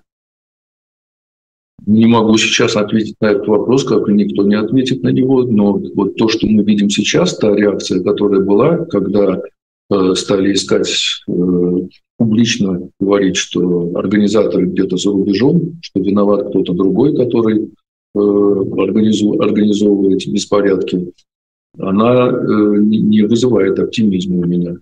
Не могу сейчас ответить на этот вопрос, как и никто не ответит на него, но вот то, что мы видим сейчас, та реакция, которая была, когда э, стали искать, э, публично говорить, что организаторы где-то за рубежом, что виноват кто-то другой, который э, организу, организовывает эти беспорядки, она э, не вызывает оптимизма у меня.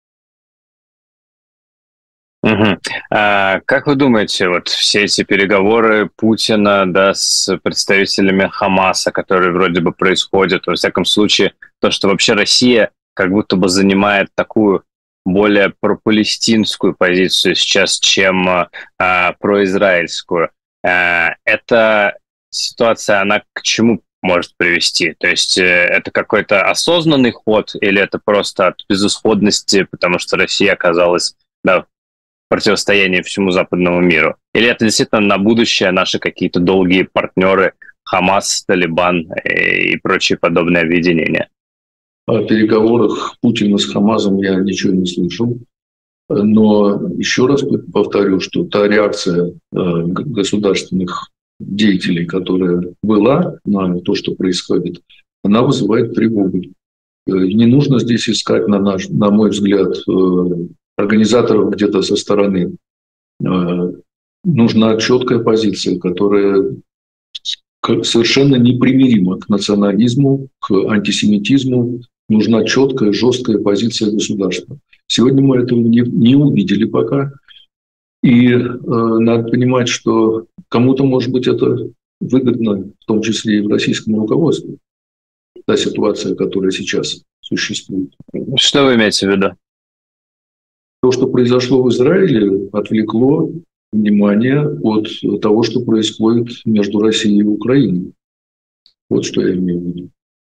Угу. А как вы думаете, вот все эти переговоры Путина, да, с представителями Хамаса, которые вроде бы происходят, во всяком случае, то, что вообще Россия как будто бы занимает такую более пропалестинскую позицию сейчас, чем а, произраильскую, а, эта ситуация, она к чему может привести? То есть это какой-то осознанный ход или это просто от безысходности, потому что Россия оказалась, да, противостояние всему западному миру? Или это действительно на будущее наши какие-то долгие партнеры, Хамас, Талибан и прочие подобные объединения? О переговорах Путина с Хамасом я ничего не слышал. Но еще раз повторю, что та реакция государственных деятелей, которая была на то, что происходит, она вызывает тревогу. Не нужно здесь искать, на, наш, на мой взгляд, организаторов где-то со стороны. Нужна четкая позиция, которая совершенно непримирима к национализму, к антисемитизму. Нужна четкая, жесткая позиция государства. Сегодня мы этого не, не увидели пока. И э, надо понимать, что кому-то, может быть, это выгодно, в том числе и в российском руководстве, та ситуация, которая сейчас существует. Что вы имеете в виду? То, что произошло в Израиле, отвлекло внимание от того, что происходит между Россией и Украиной. Вот что я имею в виду.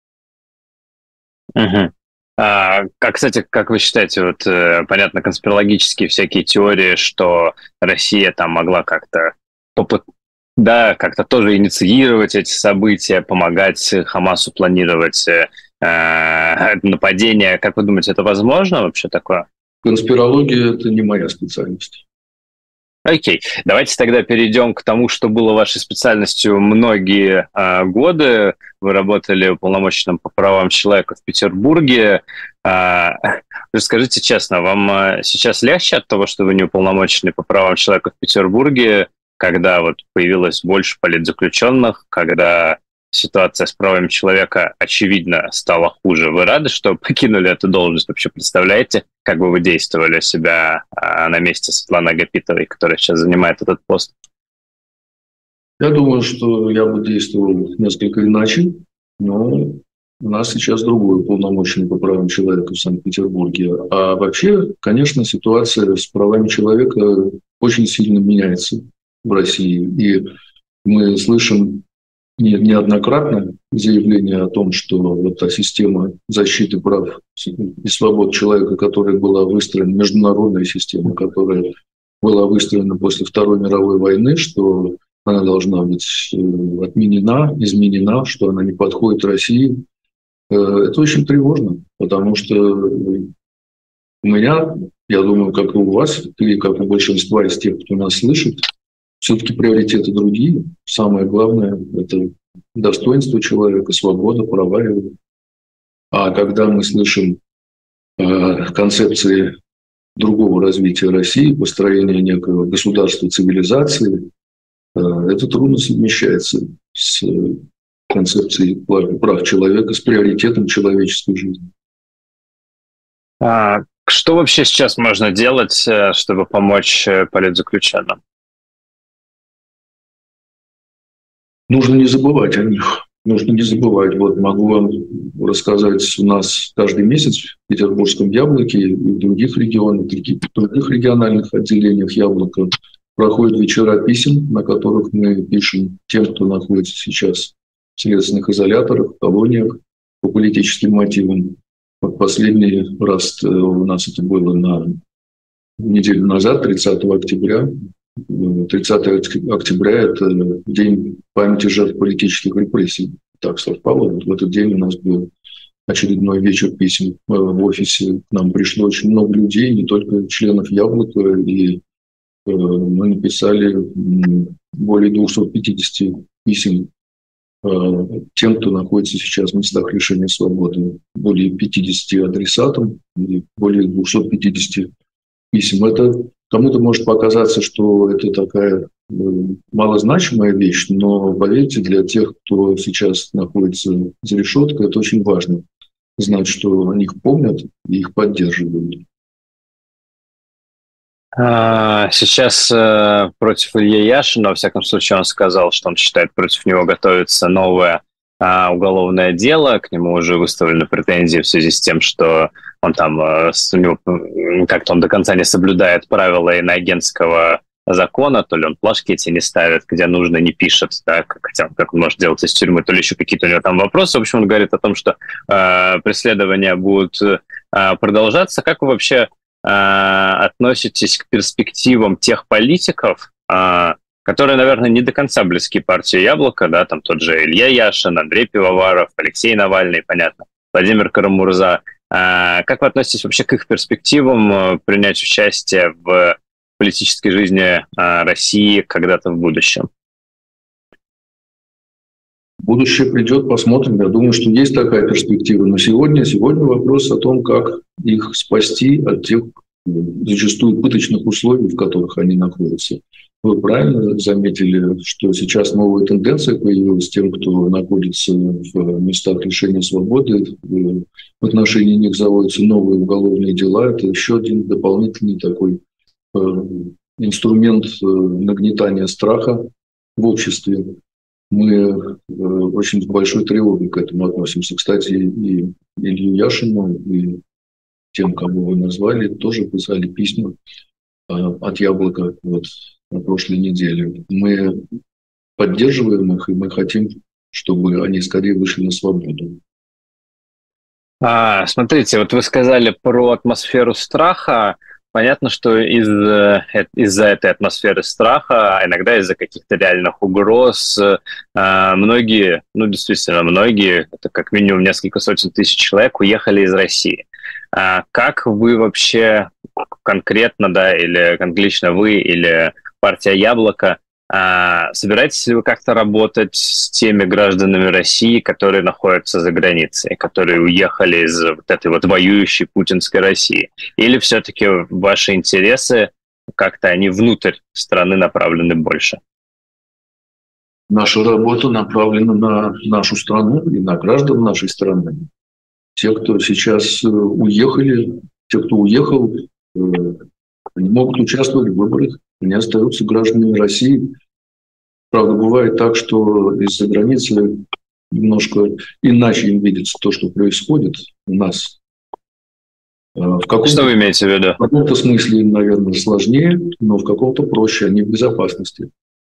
Угу. А, как, кстати, как вы считаете, вот э, понятно, конспирологические всякие теории, что Россия там могла как-то попыт... да, как-то тоже инициировать эти события, помогать Хамасу планировать э, нападение. Как вы думаете, это возможно вообще такое? Конспирология – это не моя специальность. Окей, давайте тогда перейдем к тому, что было вашей специальностью многие э, годы. Вы работали уполномоченным по правам человека в Петербурге. Э, расскажите честно, вам сейчас легче от того, что вы не уполномоченный по правам человека в Петербурге, когда вот появилось больше политзаключенных, когда ситуация с правами человека, очевидно, стала хуже? Вы рады, что покинули эту должность? Вообще представляете, как бы вы действовали себя а, на месте Светланы Агапитовой, которая сейчас занимает этот пост? Я думаю, что я бы действовал несколько иначе, но у нас сейчас другой уполномоченный по правам человека в Санкт-Петербурге. А вообще, конечно, ситуация с правами человека очень сильно меняется в России. И мы слышим неоднократно заявление о том, что вот та система защиты прав и свобод человека, которая была выстроена, международная система, которая была выстроена после Второй мировой войны, что она должна быть отменена, изменена, что она не подходит России. Это очень тревожно, потому что у меня, я думаю, как и у вас, и как у большинства из тех, кто нас слышит, все-таки приоритеты другие. Самое главное – это достоинство человека, свобода, права его. А когда мы слышим э, концепции другого развития России, построения некого государства, цивилизации, э, это трудно совмещается с концепцией прав человека, с приоритетом человеческой жизни. А что вообще сейчас можно делать, чтобы помочь политзаключенным? Нужно не забывать о них. Нужно не забывать. Вот могу вам рассказать, у нас каждый месяц в Петербургском «Яблоке» и в других регионах, в других региональных отделениях «Яблока» проходят вечера писем, на которых мы пишем тем, кто находится сейчас в следственных изоляторах, в колониях по политическим мотивам. Вот последний раз у нас это было на неделю назад, тридцатого октября. тридцатое октября – это день памяти жертв политических репрессий. Так совпало. Вот в этот день у нас был очередной вечер писем в офисе. К нам пришло очень много людей, не только членов «Яблока», и мы написали более двухсот пятидесяти писем тем, кто находится сейчас в местах лишения свободы. Более пятидесяти адресатам и более двухсот пятидесяти писем. Это кому-то может показаться, что это такая малозначимая вещь, но, поверьте, для тех, кто сейчас находится за решеткой, это очень важно знать, что о них помнят и их поддерживают. Сейчас э, против Ильи Яшина, во всяком случае, он сказал, что он считает, против него готовится новое э, уголовное дело. К нему уже выставлены претензии в связи с тем, что он там э, с, у него, как-то он до конца не соблюдает правила иноагентского закона, то ли он плашки эти не ставит, где нужно, не пишет, да, хотя как он может делать из тюрьмы, то ли еще какие-то у него там вопросы. В общем, он говорит о том, что э, преследования будут э, продолжаться. Как вы вообще относитесь к перспективам тех политиков, которые, наверное, не до конца близки партии «Яблоко», да, там тот же Илья Яшин, Андрей Пивоваров, Алексей Навальный, понятно, Владимир Карамурза. Как вы относитесь вообще к их перспективам принять участие в политической жизни России когда-то в будущем? Будущее придет, посмотрим. Я думаю, что есть такая перспектива. Но сегодня, сегодня вопрос о том, как их спасти от тех зачастую пыточных условий, в которых они находятся. Вы правильно заметили, что сейчас новая тенденция появилась тем, кто находится в местах лишения свободы. В отношении них заводятся новые уголовные дела. Это еще один дополнительный такой э, инструмент нагнетания страха в обществе. Мы э, очень с большой тревогой к этому относимся. Кстати, и Илью Яшину, и тем, кого вы назвали, тоже писали письма э, от «Яблока» вот, на прошлой неделе. Мы поддерживаем их, и мы хотим, чтобы они скорее вышли на свободу. А, смотрите, вот вы сказали про атмосферу страха. Понятно, что из, из-за этой атмосферы страха, а иногда из-за каких-то реальных угроз, многие, ну действительно многие, это как минимум несколько сотен тысяч человек уехали из России. Как вы вообще конкретно, да, или лично вы, или партия «Яблоко», собираетесь ли вы как-то работать с теми гражданами России, которые находятся за границей, которые уехали из вот этой вот воюющей путинской России? Или все-таки ваши интересы как-то они внутрь страны направлены больше? Наша работа направлена на нашу страну и на граждан нашей страны. Те, кто сейчас уехали, те, кто уехал, они могут участвовать в выборах, они остаются гражданами России. Правда, бывает так, что из-за границы немножко иначе им видится то, что происходит у нас. В каком-то, что вы имеете в виду? В каком-то смысле им, наверное, сложнее, но в каком-то проще, они в безопасности.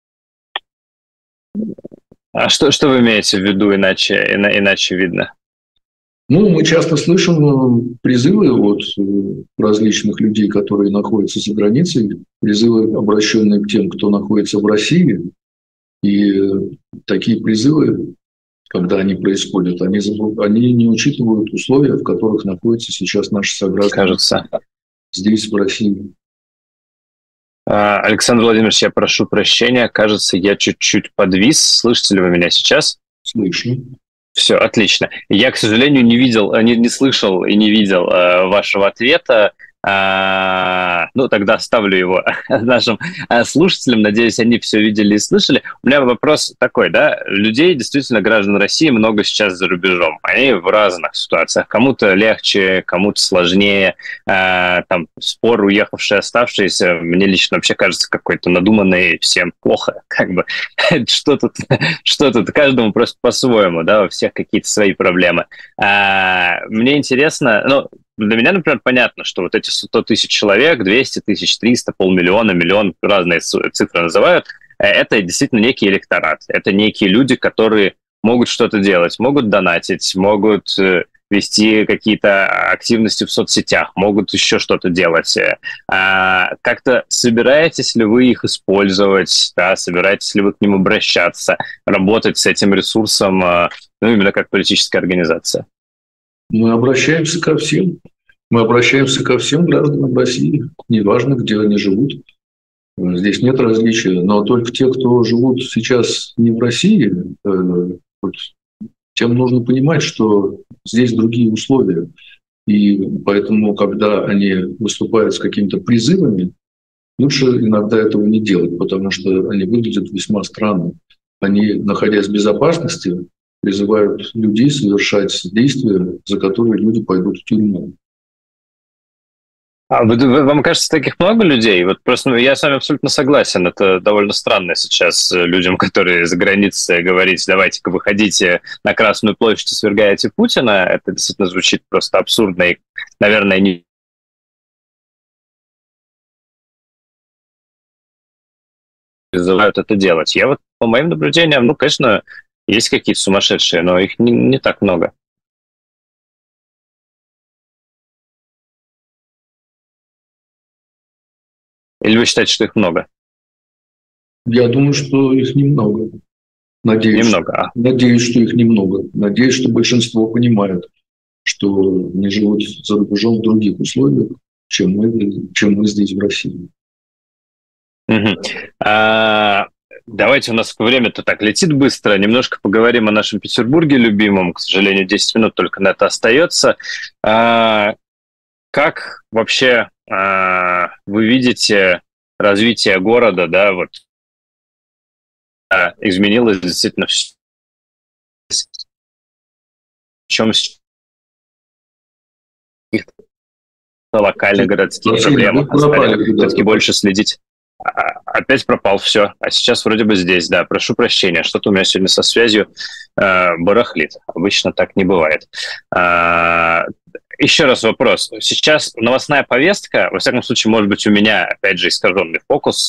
А что, что вы имеете в виду иначе, иначе видно? Ну, мы часто слышим призывы от различных людей, которые находятся за границей, призывы, обращенные к тем, кто находится в России. И такие призывы, когда они происходят, они, они не учитывают условия, в которых находятся сейчас наши сограждане. Кажется. Здесь, в России. Александр Владимирович, я прошу прощения. Кажется, я чуть-чуть подвис. Слышите ли вы меня сейчас? Слышу. Все, отлично. Я, к сожалению, не видел, не, не слышал и не видел э, вашего ответа. А, ну, тогда оставлю его нашим слушателям. Надеюсь, они все видели и слышали. У меня вопрос такой, да, людей, действительно, граждан России много сейчас за рубежом. Они в разных ситуациях. Кому-то легче, кому-то сложнее. А, там спор уехавшие, оставшиеся, мне лично вообще кажется какой-то надуманный, всем плохо. Как бы, что тут, что тут, каждому просто по-своему, да, у всех какие-то свои проблемы. А, мне интересно, ну, для меня, например, понятно, что вот эти сто тысяч человек, двести тысяч, триста, полмиллиона, миллион, разные цифры называют, это действительно некий электорат. Это некие люди, которые могут что-то делать, могут донатить, могут вести какие-то активности в соцсетях, могут еще что-то делать. А как-то собираетесь ли вы их использовать, да, собираетесь ли вы к ним обращаться, работать с этим ресурсом, ну, именно как политическая организация? Мы обращаемся ко всем. Мы обращаемся ко всем гражданам России, неважно, где они живут. Здесь нет различия. Но только те, кто живут сейчас не в России, тем нужно понимать, что здесь другие условия. И поэтому, когда они выступают с какими-то призывами, лучше иногда этого не делать, потому что они выглядят весьма странно. Они, находясь в безопасности, призывают людей совершать действия, за которые люди пойдут в тюрьму. А вы, вы, вам кажется, таких много людей? Вот просто ну, я с вами абсолютно согласен. Это довольно странно сейчас людям, которые за границей, говорить, давайте-ка выходите на Красную площадь и свергайте Путина. Это действительно звучит просто абсурдно и, наверное, не призывают это делать. Я вот, по моим наблюдениям, ну, конечно, есть какие-то сумасшедшие, но их не, не так много. Или вы считаете, что их много? Я думаю, что их немного. Надеюсь, немного. А. Надеюсь, что их немного. Надеюсь, что большинство понимают, что они живут за рубежом в других условиях, чем мы, чем мы здесь, в России. Угу. А, давайте, у нас время-то так летит быстро. Немножко поговорим о нашем Петербурге любимом. К сожалению, десять минут только на это остается. А, как вообще... вы видите развитие города, да, вот изменилось действительно все. В чем локальных городских проблемах, все-таки больше следить. Опять пропал, все. А сейчас вроде бы здесь, да. Прошу прощения, что-то у меня сегодня со связью э, барахлит. Обычно так не бывает. А, еще раз вопрос. Сейчас новостная повестка, во всяком случае, может быть, у меня, опять же, искаженный фокус.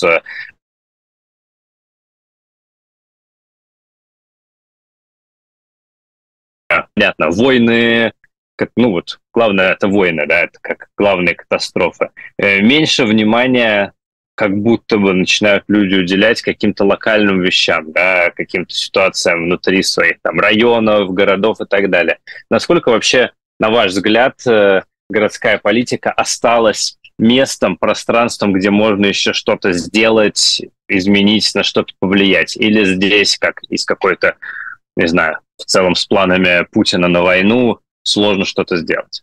Понятно, войны, как, ну вот, главное, это войны, да, это как главные катастрофы. Э, меньше внимания как будто бы начинают люди уделять каким-то локальным вещам, да, каким-то ситуациям внутри своих там районов, городов и так далее. Насколько вообще, на ваш взгляд, городская политика осталась местом, пространством, где можно еще что-то сделать, изменить, на что-то повлиять? Или здесь, как из какой-то, не знаю, в целом с планами Путина на войну, сложно что-то сделать?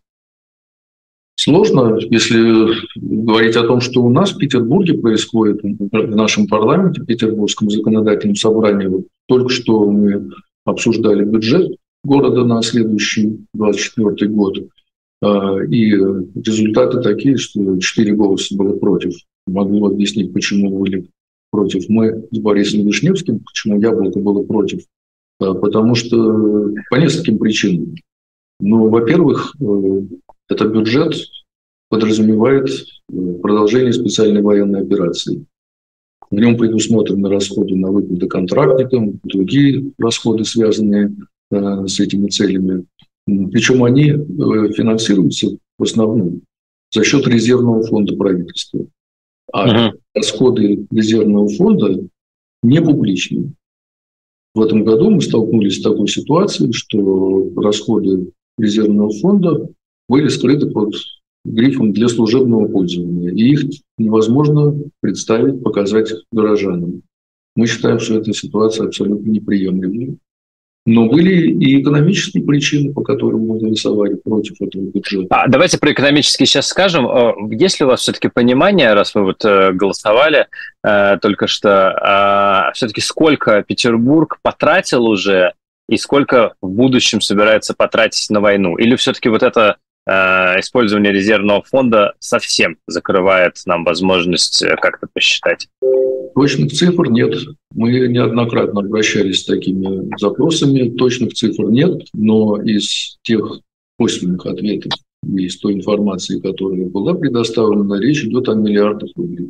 Сложно, если говорить о том, что у нас в Петербурге происходит, в нашем парламенте, в Петербургском законодательном собрании. Вот только что мы обсуждали бюджет города на следующий двадцать четвёртый год. И результаты такие, что четыре голоса было против. Могу объяснить, почему были против мы с Борисом Вишневским, почему Яблоко было против. Потому что по нескольким причинам. Ну, во-первых, этот бюджет подразумевает продолжение специальной военной операции. В нем предусмотрены расходы на выплаты контрактникам, другие расходы, связанные э, с этими целями. Причем они э, финансируются в основном за счет резервного фонда правительства. А uh-huh. расходы резервного фонда не публичны. В этом году мы столкнулись с такой ситуацией, что расходы резервного фонда были скрыты под грифом «для служебного пользования», и их невозможно представить, показать горожанам. Мы считаем, что эта ситуация абсолютно неприемлемая. Но были и экономические причины, по которым мы голосовали против этого бюджета. А, давайте про экономические сейчас скажем. Есть ли у вас все-таки понимание, раз вы вот голосовали э, только что, э, все-таки сколько Петербург потратил уже и сколько в будущем собирается потратить на войну? Или все-таки вот это э, использование резервного фонда совсем закрывает нам возможность как-то посчитать? Точных цифр нет. Мы неоднократно обращались с такими запросами. Точных цифр нет, но из тех косвенных ответов и из той информации, которая была предоставлена, речь идет о миллиардах рублей.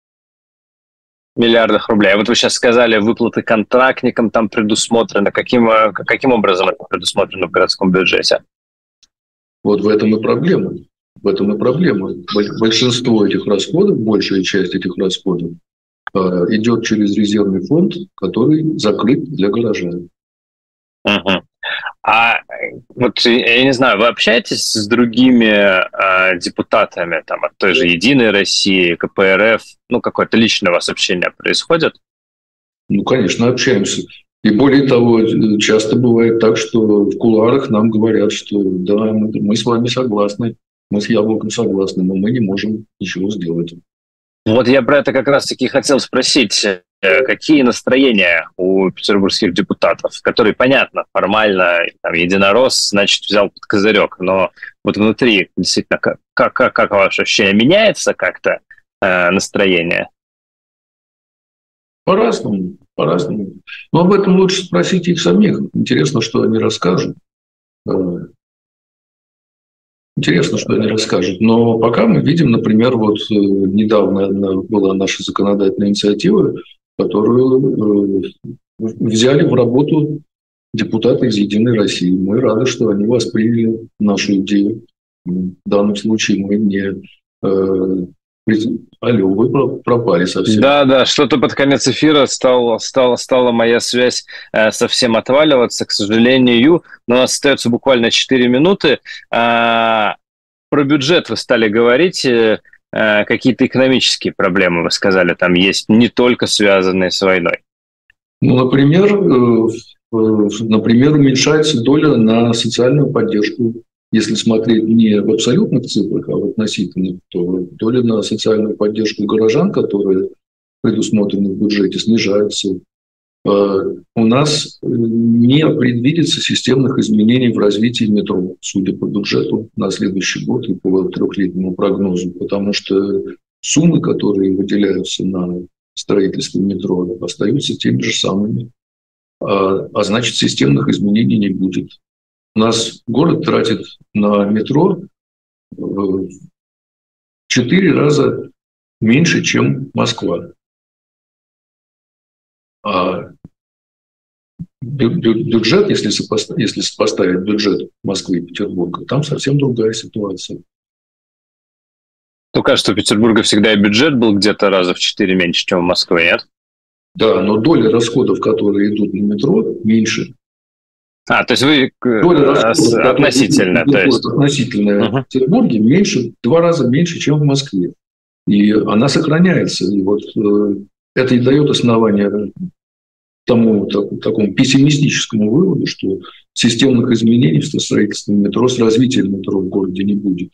Миллиардах рублей. А вот вы сейчас сказали, выплаты контрактникам там предусмотрены. Каким, каким образом это предусмотрено в городском бюджете? Вот в этом и проблема. В этом и проблема. Большинство этих расходов, большая часть этих расходов э, идет через резервный фонд, который закрыт для горожан. Угу. А вот, я не знаю, вы общаетесь с другими э, депутатами там, от той же «Единой России», ка пэ эр эф? Ну, какое-то личное у вас общение происходит? Ну, конечно, общаемся. И более того, часто бывает так, что в кулуарах нам говорят, что да, мы, мы с вами согласны, мы с Яблоком согласны, но мы не можем ничего сделать. Вот я про это как раз-таки хотел спросить. Какие настроения у петербургских депутатов, которые, понятно, формально там, единорос, значит, взял под козырек, но вот внутри действительно, как, как, как ваше ощущение, меняется как-то э, настроение? По-разному, по-разному. Но об этом лучше спросить их самих. Интересно, что они расскажут. Интересно, что они расскажут. Но пока мы видим, например, вот недавно была наша законодательная инициатива, которую взяли в работу депутаты из «Единой России». Мы рады, что они восприняли нашу идею. В данном случае мы не... Алло, вы пропали совсем. Да, да, что-то под конец эфира стала, стала, стала моя связь э, совсем отваливаться, к сожалению. Но у нас остается буквально четыре минуты. А, про бюджет вы стали говорить. Э, какие-то экономические проблемы, вы сказали, там есть, не только связанные с войной. Ну, например, э, э, например, уменьшается доля на социальную поддержку. Если смотреть не в абсолютных цифрах, а в относительных, то доля на социальную поддержку горожан, которые предусмотрены в бюджете, снижается. У нас не предвидится системных изменений в развитии метро, судя по бюджету на следующий год и по трехлетнему прогнозу, потому что суммы, которые выделяются на строительство метро, остаются теми же самыми, а, а значит, системных изменений не будет. У нас город тратит на метро в четыре раза меньше, чем Москва. А бюджет, если сопоставить, если сопоставить бюджет Москвы и Петербурга, там совсем другая ситуация. Ну, кажется, у Петербурга всегда и бюджет был где-то раза в четыре меньше, чем в Москве, нет? Да, но доля расходов, которые идут на метро, меньше. А, то есть вы доля расходов, относительно. То есть... Относительно uh-huh. в Петербурге меньше, в два раза меньше, чем в Москве. И она сохраняется. И вот э, это и дает основание тому так, такому пессимистическому выводу, что системных изменений в строительстве метро с развитием метро в городе не будет.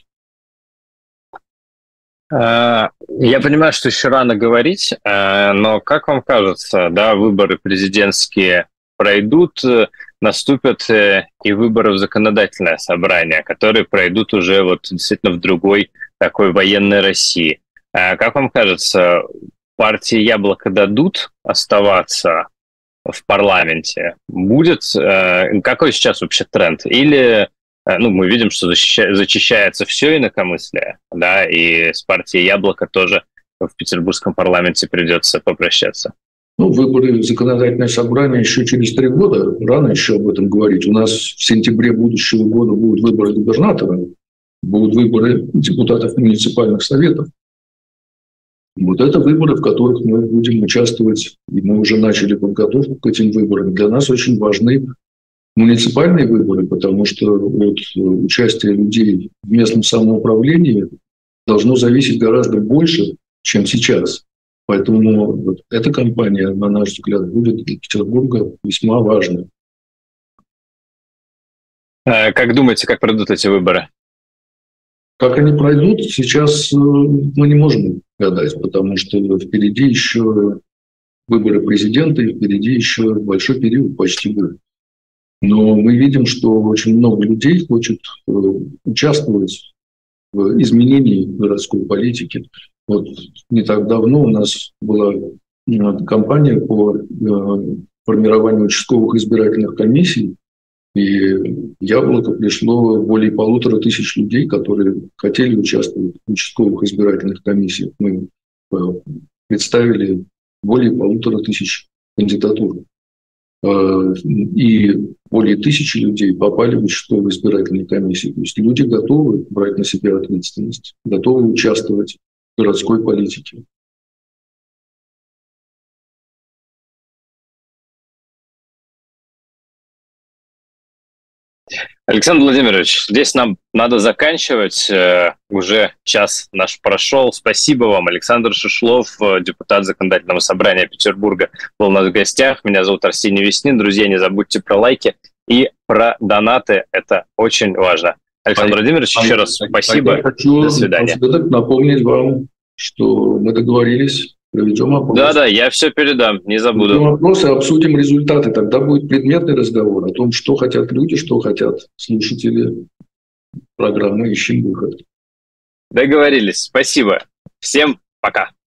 Я понимаю, что еще рано говорить, но как вам кажется, да, выборы президентские пройдут, наступят и выборы в законодательное собрание, которые пройдут уже вот действительно в другой такой военной России. Как вам кажется, партии «Яблоко» дадут оставаться в парламенте? Будет? Какой сейчас вообще тренд? Или ну, мы видим, что защища... зачищается все инакомыслие, да, и с партией «Яблоко» тоже в петербургском парламенте придется попрощаться? Ну, выборы в законодательное собрание еще через три года. Рано еще об этом говорить. У нас в сентябре будущего года будут выборы губернатора, будут выборы депутатов муниципальных советов. Вот это выборы, в которых мы будем участвовать, и мы уже начали подготовку к этим выборам. Для нас очень важны муниципальные выборы, потому что от участия людей в местном самоуправлении должно зависеть гораздо больше, чем сейчас. Поэтому вот эта кампания, на наш взгляд, будет для Петербурга весьма важной. Как думаете, как пройдут эти выборы? Как они пройдут, сейчас мы не можем гадать, потому что впереди еще выборы президента, и впереди еще большой период, почти год. Но мы видим, что очень много людей хочет участвовать в изменении городской политики. Вот не так давно у нас была кампания по формированию участковых избирательных комиссий, и в «Яблоко» пришло более полутора тысяч людей, которые хотели участвовать в участковых избирательных комиссиях. Мы представили более полутора тысяч кандидатур. И более тысячи людей попали в участковые избирательные комиссии. То есть люди готовы брать на себя ответственность, готовы участвовать в городской политике. Александр Владимирович, здесь нам надо заканчивать. Уже час наш прошел. Спасибо вам. Александр Шишлов, депутат Законодательного собрания Петербурга, был у нас в гостях. Меня зовут Арсений Веснин. Друзья, не забудьте про лайки и про донаты. Это очень важно. Александр Владимирович, еще раз спасибо. Я хочу До свидания. Напомнить вам, что мы договорились. Проведем опрос. Да-да, я все передам, не забуду. Проведем опросы, обсудим результаты. Тогда будет предметный разговор о том, что хотят люди, что хотят слушатели программы «Ищем выход». Договорились. Спасибо. Всем пока.